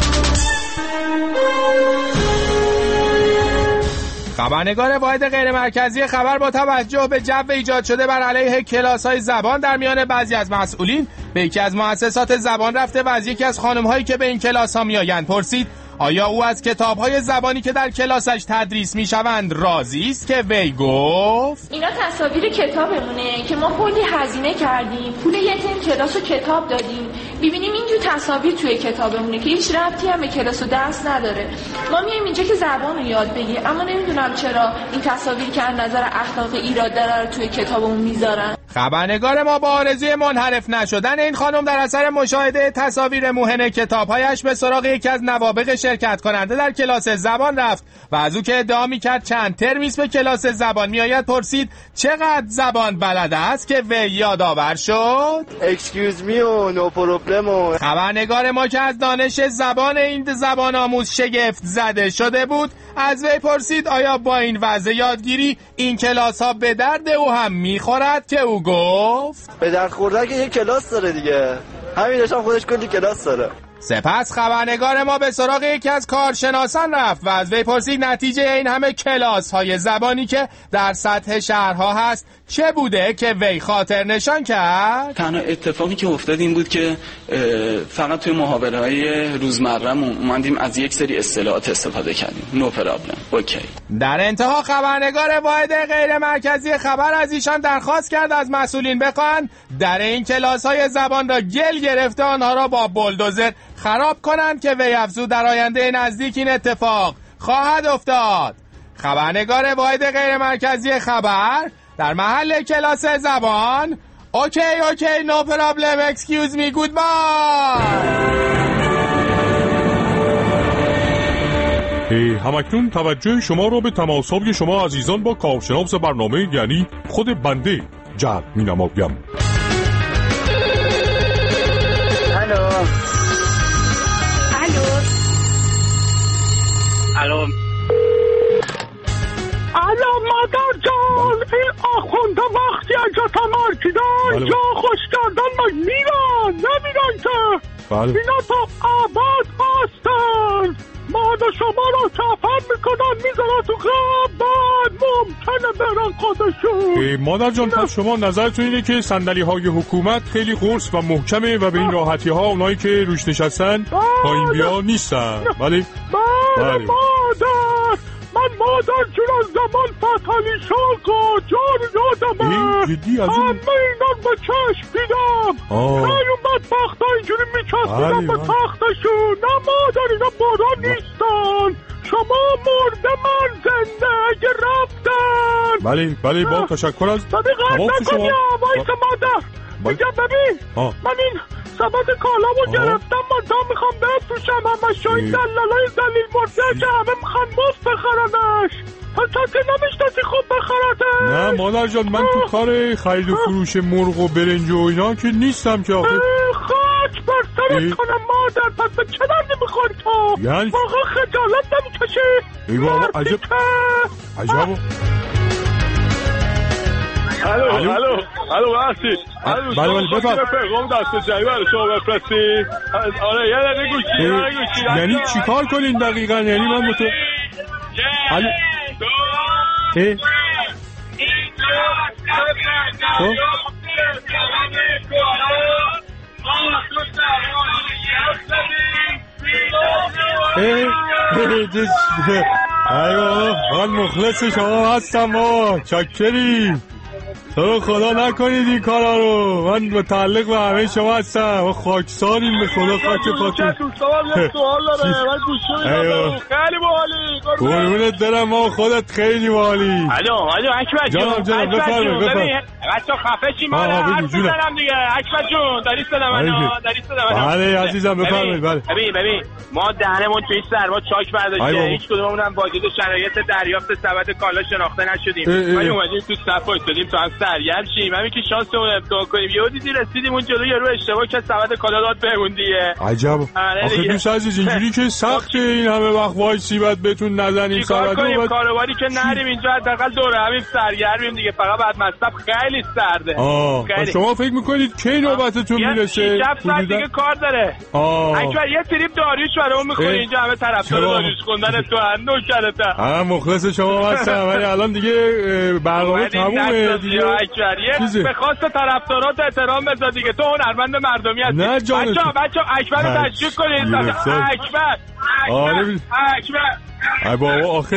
خبرنگار واحد غیر مرکزی خبر با توجه به جو ایجاد شده بر علیه کلاس‌های زبان در میان بعضی از مسئولین به یکی از مؤسسات زبان رفته و از یکی از خانم‌هایی که به این کلاس‌ها میآیند پرسید آیا او از کتاب‌های زبانی که در کلاسش تدریس می‌شوند راضی است که وی گفت اینا تصاویر کتابمونه که ما کلی هزینه کردیم، پول یه ترم کلاس و کتاب دادیم، می‌بینیم اینجور تصاویر توی کتابمونه که هیچ ربطی هم به کلاس و درس نداره. ما میایم اینجا که زبان رو یاد بگیریم، اما نمیدونم چرا این تصاویر که از نظر اخلاقی ایراد داره رو توی کتابمون میذارن. خبرنگار ما با آرزوی منحرف نشدن این خانم در اثر مشاهده تصاویر موهن کتاب‌هایش به سراغ یکی از نوابغ شرکت کننده در کلاس زبان رفت و از او که ادعا می‌کرد چند ترمیست به کلاس زبان میآید پرسید چقدر زبان بلد است که وی یادآور شد. اکسکیوز می و نو پروبلم. خبرنگار ما که از دانش زبان این زبان آموز شگفت زده شده بود از وی پرسید آیا با این وضع یادگیری این کلاس ها به درد او هم میخورد که او گفت به درد خوردن که یک کلاس داره دیگه، همین داشتم خودش کلی کلاس داره. سپس خبرنگار ما به سراغ یکی از کارشناسان رفت و از وی پرسید نتیجه این همه کلاس های زبانی که در سطح شهرها هست چه بوده که وی خاطر نشان کرد؟ تنها اتفاقی که افتاد این بود که فقط توی محاوره های روزمره‌مون اومدیم از یک سری اصطلاحات استفاده کردیم. نو پرابلم. اوکی. در انتها خبرنگار واحد غیر مرکزی خبر از ایشان درخواست کرد از مسئولین بخواهند در این کلاس های زبان را گل گرفته آنها را با بولدوزر خراب کنند که وی افزود در آینده نزدیک این اتفاق خواهد افتاد. خبرنگار واحد غیر مرکزی خبر در محل کلاس زبان. اوکی اوکی نو پرابلم اکسکیوز می گود بای. همکنون توجه شما را به تماس‌های شما عزیزان با کارشناس برنامه یعنی خود بنده جلب می نمایم. الو الو الو مادر جان، این آخونده وقتی اجا تمرکیدن جا خوش کردن ما میرن نمیرن که بله. اینا تا آباد هستن، مادر شما رو کفن میکنن میذارن تو غم، بعد ممکنه برن خودشون. مادر جان پس شما نظرتون اینه که صندلی های حکومت خیلی قرص و محکمه و به این راحتی ها اونایی که روش نشستن پایین بیا نیستن. بله بله مادر، من مادر جون از زمان فتحعلی شاه قاجار یادمه، جدی از همه اینا به چشم دیدم، خیلی اون بدبخت ها اینجوری میچستیدن به تختشون. نه مادر اینا بارا نیستن، شما مرده من زنده اگه رفتن. بله بله با تشکر از ببین قرد نکنی وایس مادر میگم ببین من این سبد کالامو گرفتم مادر میخوام بفروشم همه شو این دلالای دلیل مرده که همه میخوان مفت بخرنش، تا کسی نمیشتاسی خوب بخرده. نه مادر جان من تو کار خرید و فروش مرغ و برنج و اینا که نیستم که آخه خاک بر سرت کنم مادر، پس به چه دردی میخوری تو؟ یعنی واقعا خجالت نمیکشی؟ ای بابا عجب عجب. الو الو الو واسه الو بله بله بفرم. پیغام دست جایی برای شما بفرستی. آره یه دقیقه گوشی یه دقیقه گوشی. یعنی چیکار کنین دقیقاً؟ یعنی من با تو الو اه تو ایوه من مخلص شما هستم ما چاکری تو خدا نکنید این کارا رو من متعلق به همه شما هستم و خاکساریم به خدا خاک پاتون خیلی باحالی قربونت برم ما خودت خیلی باحالی الو الو اکبر جون جانم جانم بفرمایید بفرمایید بچا خفه چی من حرف میزنم دیگه اکبر جون داری صدا منو داری صدا منو بله عزیزم بفرمایید بله ببین ببین ما دهنمون توی سرما چاک برداشته هیچ کدوممون هم واجد شرایط دریافت سبد کالا شناخته نشدیم ولی اومدیم تو صف وایسادیم تا هم سرگرم شیم همین که شانسمون امتحان کنیم یهو دیدی رسیدیم اون جلو یارو اشتباه که سبد کالا داد بهمون دیگه عجب آخه دوست عزیز اینجوری که سخته این همه وقت وایسی بعد بهتون نزنیم سبد کنیم کاروباری که نریم اینجا حداقل دوره همین سرگرمیم دیگه فقط بعد مصرف خیلی سرده خیلی. شما فکر میکنید کی نوبتتون میرسه یه دیگه کار داره اکبر یه تریپ داریوش برامون میخوری اینجا همه طرفدار داریوش خوندن تو اندو کرده من مخلص شما هستم ولی الان دیگه برنامه تمومه دیگه اکبر یه به خواست طرفدارات احترام بذار دیگه تو هنرمند مردمی هستی نه جان بچا بچا اکبر رو تشویق کنید اکبر اکبر ای بابا آخه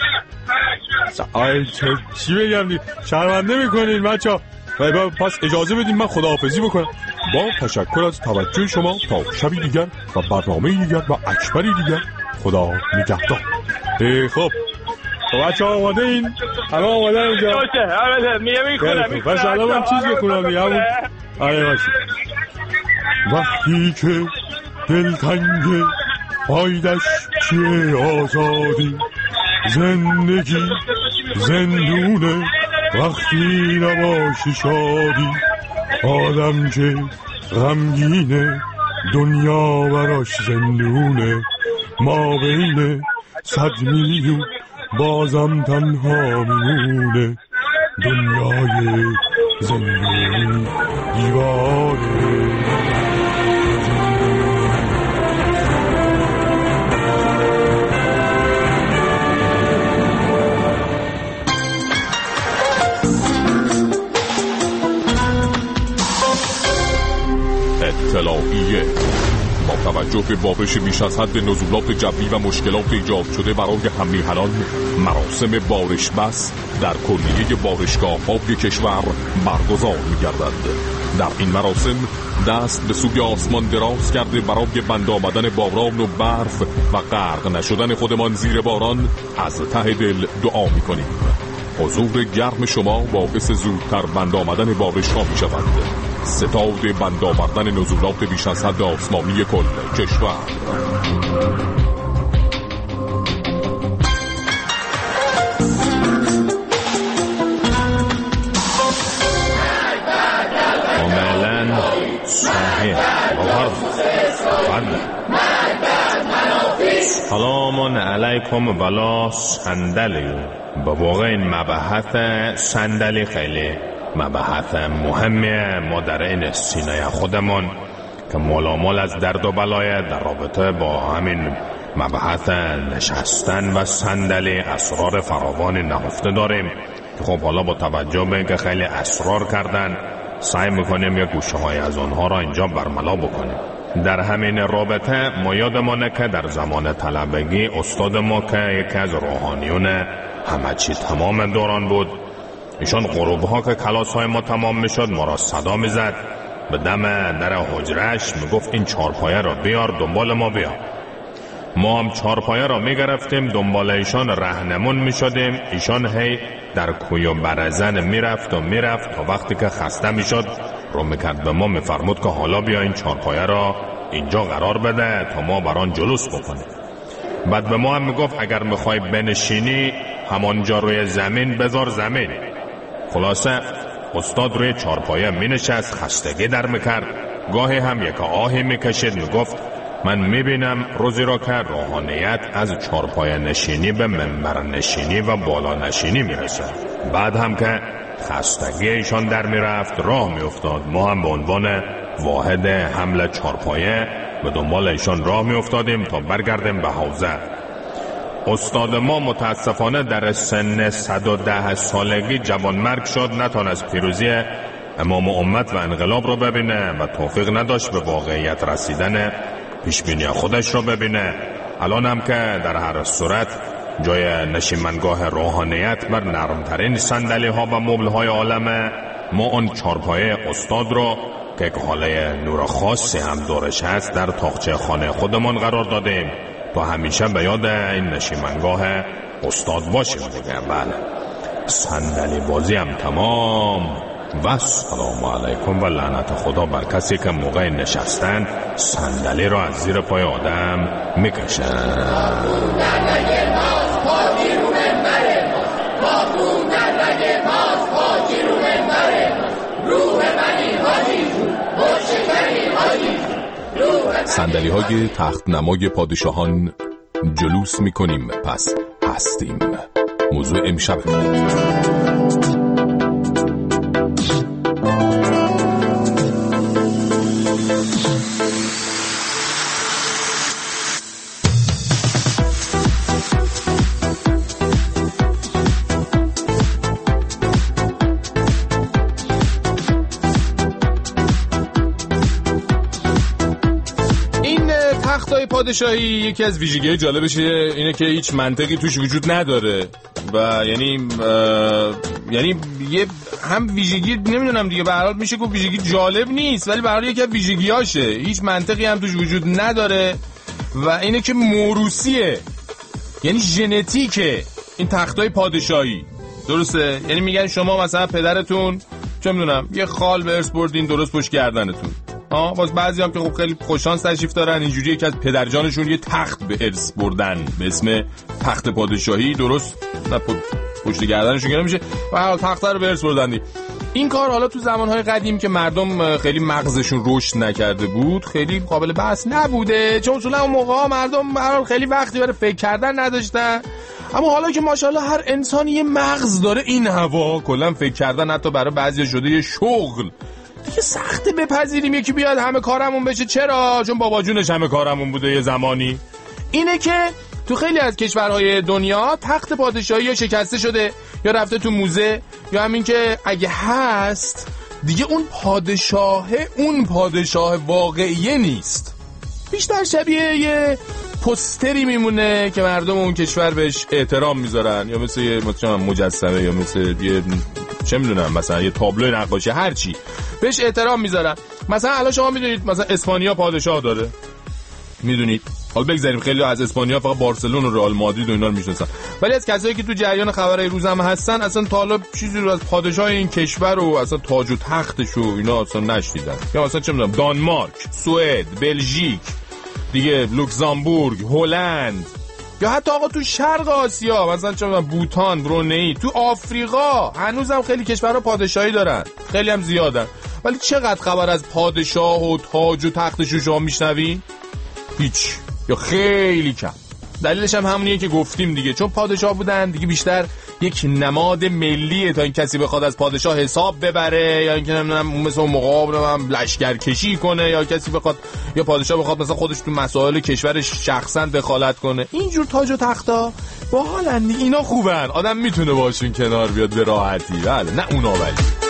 آی چی بگم دی شرمنده میکنین بچا پس اجازه بدین من خداحافظی بکنم با تشکر از توجه شما تا شبی دیگر و برنامه دیگر و اکبری دیگر خدا نگهدار. خب خب بچه ها آماده این همه آماده اینجا باشه میگه میخونم بس الان من چیز بخونم دیگه همون آره باشه وقتی که دلتنگ پایدش چیه آزادی زندگی زندونه وقتی نباشی شادی آدم که غمگینه دنیا براش زندونه ما بین صد میلیون بازم تنها میمونه دنیای زندگی دیواره اطلاعیه با توجه به بارش بیش از حد نزولات جوی و مشکلات ایجاد شده برای هم میهنان مراسم بارش بس در کلیه بارشگاه های کشور برگزار می‌گردد. در این مراسم دست به سوی آسمان دراز کرده برای بند آمدن باران و برف و غرق نشدن خودمان زیر باران از ته دل دعا می‌کنیم. حضور گرم شما باعث زودتر بند آمدن بارش ها می شود. ستاد بند آوردن نزولات بیش از حد آسمانی کل کشور. کاملا صحیح سلام علیکم بلا صندلی. به واقع این مبحث صندلی خیلی مبحث مهمه. ما در این سینه خودمون که مالامال از درد و بلای در رابطه با همین مبحث نشستن و صندلی اسرار فراوان نهفته داریم که خب حالا با توجه به اینکه خیلی اسرار کردن سعی میکنیم یک گوشه های از آنها را اینجا برملا بکنیم. در همین رابطه ما یادمانه که در زمان طلبگی استاد ما که یکی از روحانیون همه چی تمام دوران بود، ایشان غروب ها که کلاس های ما تمام میشد ما را صدا میزد به دم در حجرش میگفت این چارپایه را بیار دنبال ما بیا. ما هم چارپایه را میگرفتیم دنبال ایشان رهنمون میشدیم. ایشان هی در کوی و برزن میرفت و میرفت تا وقتی که خسته میشد رو میکرد به ما میفرمود که حالا بیا این چارپایه را اینجا قرار بده تا ما بران جلوس بکنیم. بعد به ما هم میگفت اگر میخوای بنشینی همانجا روی زمین بذار زمین. خلاصه استاد روی چارپایه مینشست، خستگی در میکرد، گاهی هم یک آهی میکشید، میگفت من میبینم روزی را که روحانیت از چارپایه نشینی به منبر نشینی و بالا نشینی میرسه. بعد هم که خستگی ایشان در میرفت راه میافتاد، ما هم به عنوان واحد حمل چارپایه به دنبال ایشان راه میافتادیم تا برگردیم به حوزه. استاد ما متاسفانه در سن صد و ده سالگی جوانمرگ شد، نتوان از پیروزی امام امت و انقلاب رو ببینه و توفیق نداشت به واقعیت رسیدن پیش بینی خودش رو ببینه. الان هم که در هر صورت جای نشیمنگاه روحانیت بر نرمترین صندلی ها و مبل های عالمه، ما اون چارپایه استاد رو که حاله نور خاصی هم دورش هست در تاقچه خانه خودمون قرار دادیم تا همیشه به یاد این نشیمنگاه استاد باشیم دیگه. بله، صندلی بازی هم تمام و سلام علیکم و لعنت خدا بر کسی که موقع نشستن صندلی رو از زیر پای آدم میکشن. صندلی های تخت نمای پادشاهان جلوس میکنیم پس هستیم. موضوع امشب تختای پادشاهی یکی از ویژگی‌های جالبشه اینه که هیچ منطقی توش وجود نداره و یعنی یعنی یه هم ویژگی نمیدونم دیگه، به هر حال میشه گفت ویژگی جالب نیست ولی به هر حال یکی از ویژگی‌هاشه. هیچ منطقی هم توش وجود نداره و اینه که موروثیه، یعنی ژنتیکه این تختای پادشاهی. درسته؟ یعنی میگن شما مثلا پدرتون چه میدونم یه خال به ارث بردین درست پشت گردنتون. آه باز بعضی هم که خب خیلی خوششانس تشریف دارن اینجوری یکی از پدرجانشون یه تخت به ارث بردن به اسم تخت پادشاهی، درست نه پشت گردنشون که نمیشه و حالا تخت رو به ارث بردن. این کار حالا تو زمانهای قدیم که مردم خیلی مغزشون رشد نکرده بود خیلی قابل بحث نبوده، چون اصولا اون موقع مردم به هر حال خیلی وقتی برای فکر کردن نداشتن. اما حالا که ماشاءالله هر انسانی یه مغز داره، این هوا کلا فکر کردن حتی برای بعضی شده یه شغل دیگه سخته بپذیریم یکی بیاد همه کارمون بشه. چرا؟ چون بابا جونش همه کارمون بوده یه زمانی. اینه که تو خیلی از کشورهای دنیا تخت پادشاهی یا شکسته شده یا رفته تو موزه، یا همین که اگه هست دیگه اون پادشاه اون پادشاه واقعیه نیست، بیشتر شبیه یه پوستری میمونه که مردم اون کشور بهش احترام میذارن، یا مثل یه مثلا مجسمه یا مثل یه چه میدونم مثلا یه تابلو نقاشی هر چی بهش احترام میذارن. مثلا الان شما میدونید مثلا اسپانیا پادشاه داره، میدونید. حالا بگذاریم خیلی از اسپانیا فقط بارسلون و رئال مادرید و اینا رو میشناسن، ولی از کسایی که تو جریان خبرهای روزنامه هستن اصلا تا حالا چیزی رو از پادشاه این کشور و اصلا تاج و تختش و اینا اصلا نشنیدن. یا مثلا چه میدونم دانمارک، سوئد، بلژیک، دیگه لوکزامبورگ، هلند، یا حتی آقا تو شرق آسیا مثلا چه میدونم بوتان، برونئی، تو آفریقا هنوزم خیلی کشورها پادشاهی دارن، خیلی هم زیادن. ولی چقدر خبر از پادشاه و تاج و تختش رو شما میشنوین؟ هیچ یا خیلی کم. دلیلش هم همونیه که گفتیم دیگه، چون پادشاه بودن دیگه بیشتر یک نماد ملیه تا این کسی بخواد از پادشاه حساب ببره، یا اینکه نمیدونم مثلا مقابل هم لشکرکشی کنه، یا کسی بخواد یا پادشاه بخواد مثلا خودش تو مسائل کشورش شخصا دخالت کنه. اینجور تاج و تختا باحالن، اینا خوبن، آدم میتونه باشون کنار بیاد به راحتی. بله نه اونا ولی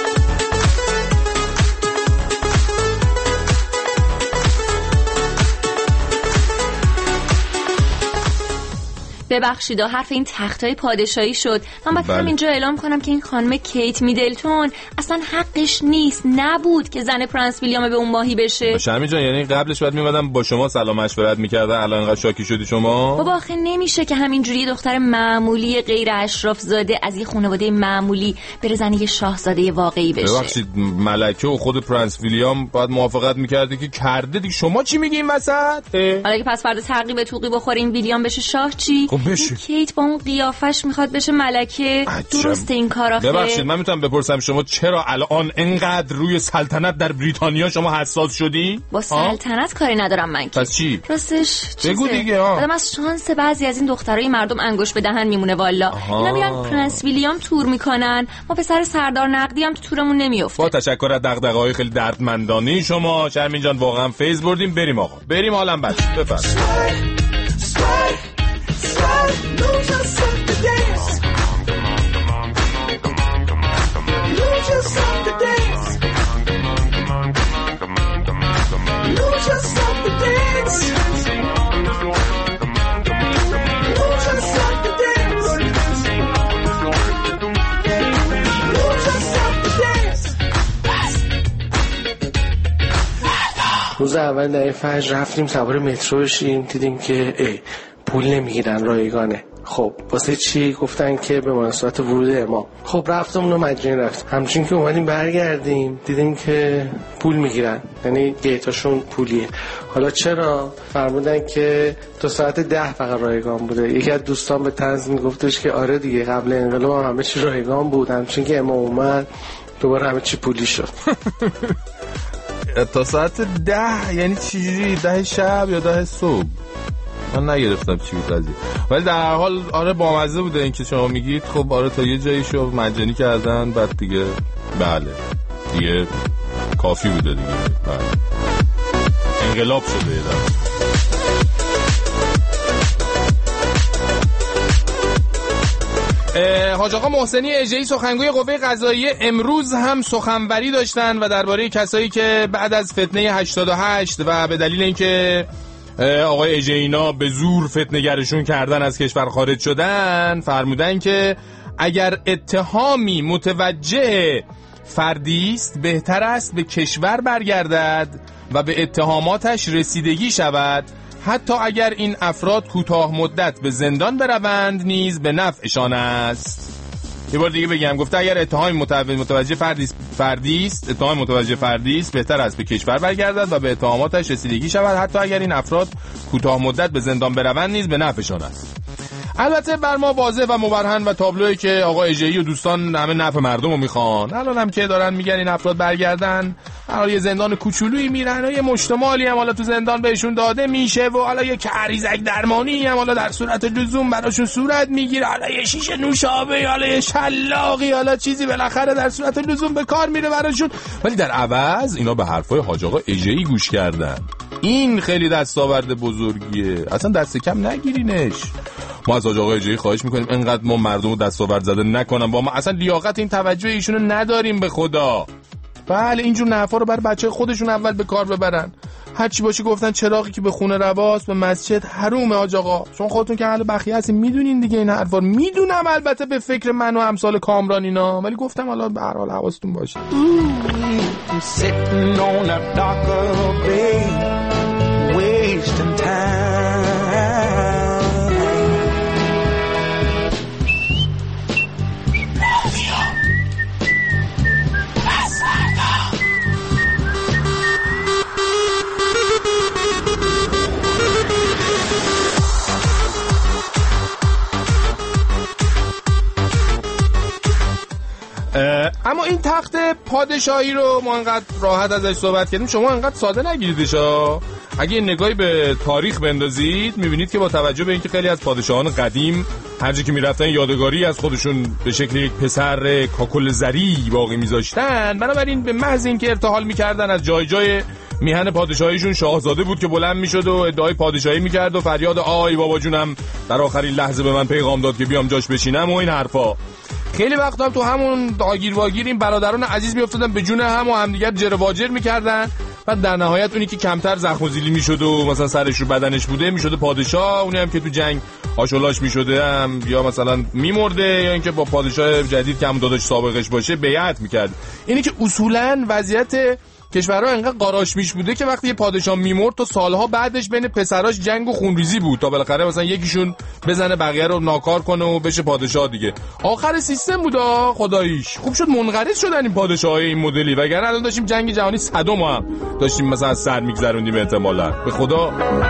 ببخشید حرف این تختای پادشاهی شد. من باید بله. اینجا اعلام کنم که این خانم کیت میدلتون اصلا حقش نیست، نبود که زن پرنس ویلیام به اون ماهی بشه. شرمی جان یعنی قبلش باید میمدم با شما سلام مشورت میکردن، الان انقدر شاکی شدی شما؟ بابا آخه نمیشه که همینجوری دختر معمولی غیر اشراف زاده از یه خانواده معمولی بره زن یه شاهزاده واقعی بشه. ببخشید ملکه و خود پرنس ویلیام باید موافقت میکرده که کرده دیگه، شما چی میگی این وسط؟ حالا که پس فردا ترقیب توقی بخورین ویلیام بشه شاه چی؟ کیت با اون قیافش میخواد بشه ملکه. درسته این کار آخه؟ ببخشید من میتونم بپرسم شما چرا الان انقدر روی سلطنت در بریتانیا شما حساس شدی؟ با سلطنت کاری ندارم من که. پس چی؟ راستش چیزه بگو دیگه. آدم از شانس بعضی از این دخترای مردم انگوش به دهن میمونه والا. اینا میرن پرنس ویلیام تور میکنن، ما پسر سردار نقدی هم تو تورمون نمیافته. با تشکر از دغدغه‌های خیلی دردمندانه شما شرمین جان، واقعا فیض بردیم. بریم آقا بریم حالم بد. بفرمایید. Lose yourself to dance. Lose yourself to dance. Lose yourself to dance. روز اول در این فجر رفتیم سوار مترو بشیم، دیدیم که ای پول نمیگیرن رایگانه. خب واسه چی؟ گفتن که به مناسبت ورود امام. خب رفتم اونو مجانی رفت. همچین که اومدیم برگردیم دیدیم که پول میگیرن، یعنی گیتاشون پولیه. حالا چرا؟ فرمودن که تا ساعت ده فقط رایگان بوده. یکی از دوستان به طنز میگفتش که آره دیگه قبل انقلاب همه چی رایگان بود، همچین که امام اومد دوباره همه چی پولی شد. تا ساعت ده یعنی چجوری؟ ده شب یا ده صبح؟ من نگرفتم چی بود قضیه، ولی در هر حال آره بامزه بوده این که شما میگید. خب آره تا یه جایی شو مجانی کردن، بعد دیگه بله دیگه کافی بوده دیگه. بله انقلاب شده یه دفعه. حاج آقا محسنی اژه‌ای سخنگوی قوه قضاییه امروز هم سخنوری داشتن و درباره کسایی که بعد از فتنه هشتاد و هشت و به دلیل اینکه آقای اژه‌اینا به زور فتنه‌گرشون کردن از کشور خارج شدن فرمودن که اگر اتهامی متوجه فردی است بهتر است به کشور برگردد و به اتهاماتش رسیدگی شود، حتی اگر این افراد کوتاه مدت به زندان بروند نیز به نفعشان است. یه بار دیگه بگم، گفته اگر اتهام متوجه فردی فردی است اتهام متوجه فردی است بهتر است به کشور برگردد و به اتهاماتش رسیدگی شود، حتی اگر این افراد کوتاه مدت به زندان بروند نیز به نفعشان است. البته بر ما واضح و مبرهن و تابلویی که آقا اژه‌ای و دوستان همه نفع مردم رو میخوان. الان هم که دارن میگن این افراد برگردن، حالا یه زندان کوچولویی میرن و یه مشتمالی هم حالا تو زندان بهشون داده میشه و حالا یه کریزک درمانی هم حالا در صورت لزوم براشون صورت میگیره، حالا یه شیشه نوشابه، حالا یه شلاقی، حالا چیزی بالاخره در صورت لزوم به کار میره براشون. ولی در عوض اینا به حرفای حاج آقا اژه‌ای گوش کردن. این خیلی دستاورد بزرگیه، اصلا دست کم نگیرینش. ما از حاج آقا اژه‌ای خواهش میکنیم انقدر ما مردم رو دستاورد زده نکنن، با ما اصلا لیاقت این توجه ایشونو نداریم به خدا. بله اینجور نفا رو برای بچه خودشون اول به کار ببرن. هرچی باشه گفتن چراغی که به خونه رواست به مسجد حرومه. حاج آقا شما خودتون که اهل بخیه هستین میدونین دیگه این حرفا. میدونم البته به فکر من و امثال کامران اینا، ولی گفتم حالا به هر حال حواستون باشه. اما این تخت پادشاهی رو ما انقدر راحت ازش صحبت کردیم، شما انقدر ساده نگیریدش ها. اگه نگاهی به تاریخ بندازید میبینید که با توجه به اینکه خیلی از پادشاهان قدیم هر جا که میرفتن یادگاری از خودشون به شکل یک پسر کاکل زری باقی میذاشتن، بنابراین به محض اینکه ارتحال میکردن از جای جای میهن پادشاهیشون شاهزاده بود که بلند میشد و ادعای پادشاهی میکرد و فریاد آی بابا جونم در آخرین لحظه به من پیغام داد که بیام جاش بشینم و این حرفا. خیلی وقتا هم تو همون داگیر واگیر این برادران عزیز میافتادن به جون هم و همدیگر جر واجر میکردن، بعد در نهایت اونی که کمتر زخم و زیلی میشد و مثلا سرش رو بدنش بوده میشده پادشاه، اونی هم که تو جنگ آشولاش میشده هم یا مثلا میمرده یا اینکه با پادشاه جدید که هم داداش سابقش باشه بیعت میکرد. اینی که اصولا وضعیت کشورها انقدر قاراش میش بوده که وقتی یه پادشاه میمرد تا سالها بعدش بین پسراش جنگ و خونریزی بود تا بالاخره مثلا یکیشون بزنه بقیه رو ناکار کنه و بشه پادشاه دیگه. آخر سیستم بود خداییش. خوب شد منقرض شدن این پادشاهای این مدلی، وگرنه الان داشتیم جنگ جهانی صدم هم داشتیم مثلا از سر میگذروندیم احتمالاً. به خدا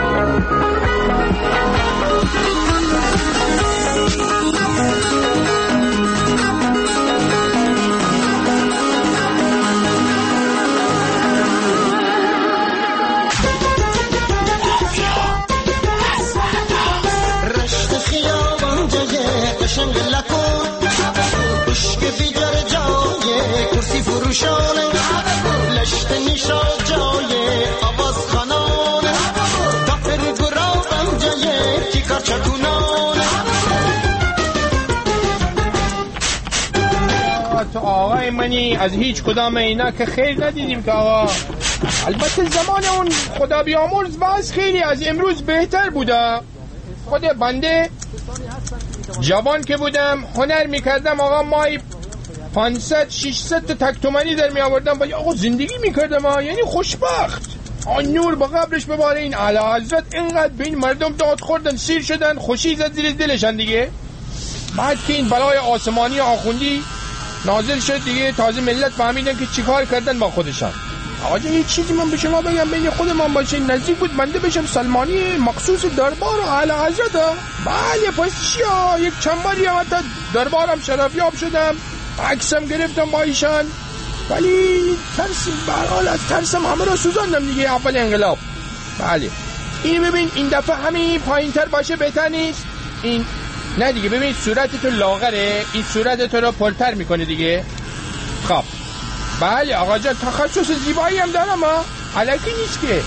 تو آقای منی از هیچ کدام اینا که خیر ندیدیم که آقا. البته زمان اون خدا بیامرز باز خیلی از امروز بهتر بوده. خود بنده جوان که بودم هنر میکردم آقا، مای پانصد ششصد تا تک تومنی در می آوردم، ولی آقا زندگی میکردم ها، یعنی خوشبخت. آن نور با قبرش بباره. این اعلی حضرت اینقدر به این مردم داد خوردن، سیر شدن، خوشی زد زیر دلشن دیگه. بعد که این بلای آسمانی آخوندی نازل شد دیگه، تازه ملت فهمیدن که چیکار کردن با خودشان. آقا جان یه چیزی من به شما بگم، بین خودمان باشه، نزدیک بود بنده بشم سلمانی مخصوص دربار اعلی حضرت ها. بله پس چیا، یک چند باری هم حتی دربارم شرفیاب شدم، عکسم گرفتم با ایشان، ولی ترس برحال از ترسم همه را سوزاندم دیگه اول انقلاب. بله این ببین این دفعه همین پایین تر باشه بهتر نیست؟ این نه دیگه، ببین صورت تو لاغره، این صورت تو رو پرتر میکنه دیگه. خب بله آقا جان تخصص زیبایی هم دارم ها، علکی نیست که.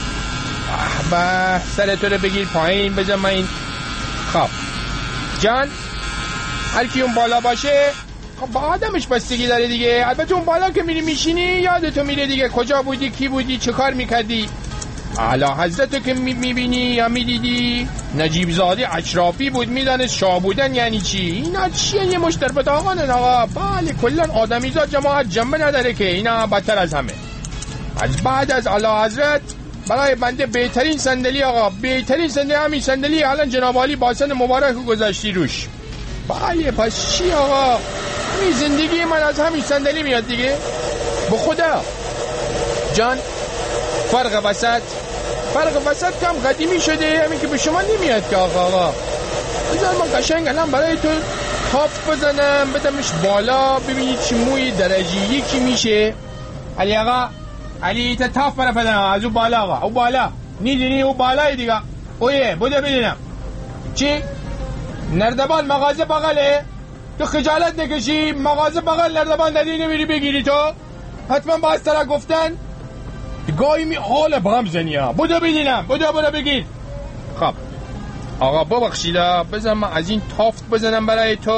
به سر تو رو بگیر پایین بزن من این. خب جان هر کی اون بالا باشه خب با آدمش بستگی داره دیگه. البته اون بالا که میری میشینی یادتو میره دیگه کجا بودی، کی بودی، چه کار میکردی. اعلی حضرت که میبینی یا میدیدی نجیب زاده اشرافی بود، میدانست شاه بودن یعنی چی. اینا چیه؟ یه مشتر بتاقانن آقا. بله کلن آدمیزاد جماعت جنبه نداره که، اینا بدتر از همه. از بعد از اعلی حضرت برای بنده بهترین صندلی آقا، بهترین صندلی همین صندلی الان جناب عالی باسن مبارک گذاشتی روش. بله پس چی آقا، همین زندگی من از همین صندلی میاد دیگه. به خدا جان فرق وسط فرق وسط کم قدیمی شده، همین که به شما نمیاد که آقا. آقا بذار من قشنگ الان برای تو تاف بزنم بدمش بالا، ببینید چی موی درجه یکی میشه. علی آقا علی تا تاف برای بدنم از اون بالا آقا، اون بالا نیدینی اون بالای دیگه. اویه بوده ببینم چی؟ نردبان مغازه بغله، تو خجالت نکشی؟ مغازه بغل نردبان ندی نمیری بگیری تو؟ حتما با از طرح گفتن گاهی می حال با هم زنی ها. بوده ببینم، بوده بوده بگیر. خب آقا ببخشیدا بزن من از این تافت بزنم برای تو.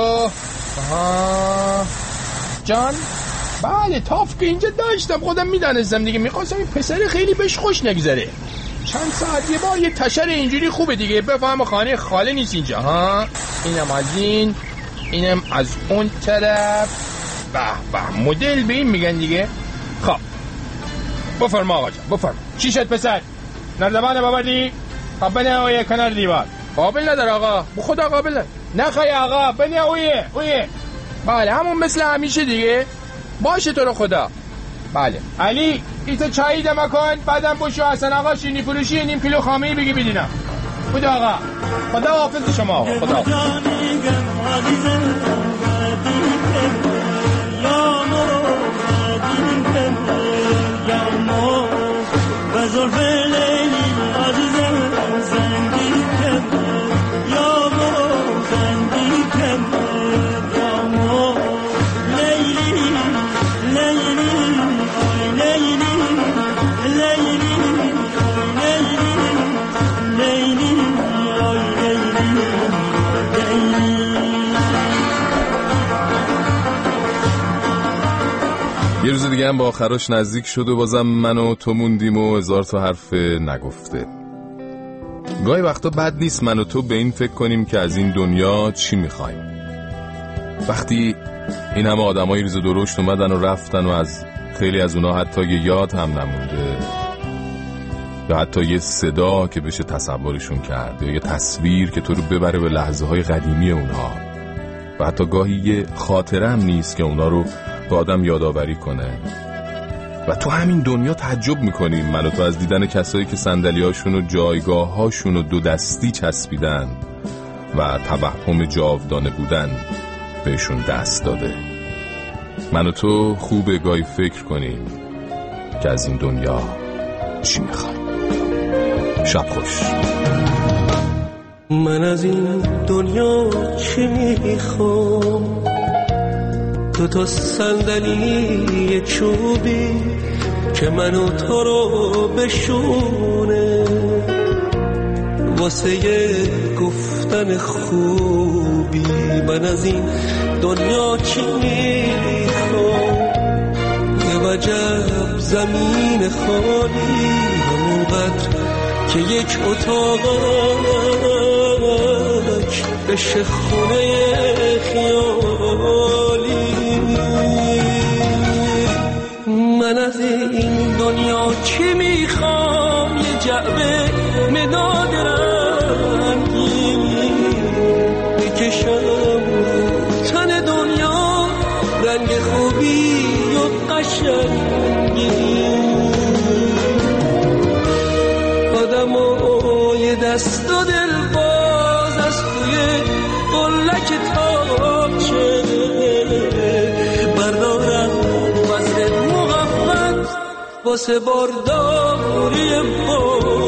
آها جان بله تافت که اینجا داشتم خودم میدانستم دیگه، میخواستم این پسر خیلی بهش خوش نگذره. چند ساعت یه بار یه تشر اینجوری خوبه دیگه، بفهم خانه خاله نیست اینجا ها. اینم از این، اینم از اون طرف. به به مدل به این میگن دیگه. خب بفرما آقا جان بفرما. چی شد پسر؟ نردبانه بابدی؟ خب بنه اویه کنار دیوار. قابل نداره آقا، بو خدا قابل نداره. نخواه آقا بنه اویه اویه. بله همون مثل همیشه دیگه. باشه تو رو خدا. بله علی ایتا چایی دمه کن، بعدم بشو حسن آقا شینی فروشی نیم کیلو خامه‌ای بگی بدینم. خدا آقا خدا حافظ شما آقا. خدا یه روز دیگه هم با آخراش نزدیک شد و بازم من و تو موندیم و هزار تا حرف نگفته. گاهی وقتا بد نیست من و تو به این فکر کنیم که از این دنیا چی میخوایم. وقتی این همه آدمای ریز و درشت اومدن و رفتن و از خیلی از اونا حتی یه یاد هم نمونده یا حتی یه صدا که بشه تصورشون کرد یا یه تصویر که تو رو ببره به لحظه های قدیمی اونها و حتی گاهی یه خاطره هم نیست که اونا رو به آدم یادآوری کنه. و تو همین دنیا تعجب میکنیم من و تو از دیدن کسایی که صندلیاشون و جایگاهاشون و دو دستی چسبیدن و توهم جاودانه بودن بهشون دست داده. من و تو خوبه گاهی فکر کنیم که از این دنیا چی میخوایم. شب خوش. من از این دنیا چی میخوام؟ دو تا صندلی چوبی که منو تو رو بشونه، واسه گفتن خوبی. من از این دنیا چی میخوام؟ یه وجب زمین خالی، همونقدر که یک اتاقک بشه خونه خیالی. من از این دنیا چی میخوام؟ کعبه مداد رنگی بکشم تن دنیا رنگ خوبی و قشنگی آدمای دست و دل باز از توی قلک تاقچه بردارم وزن محبت واسه بارداری با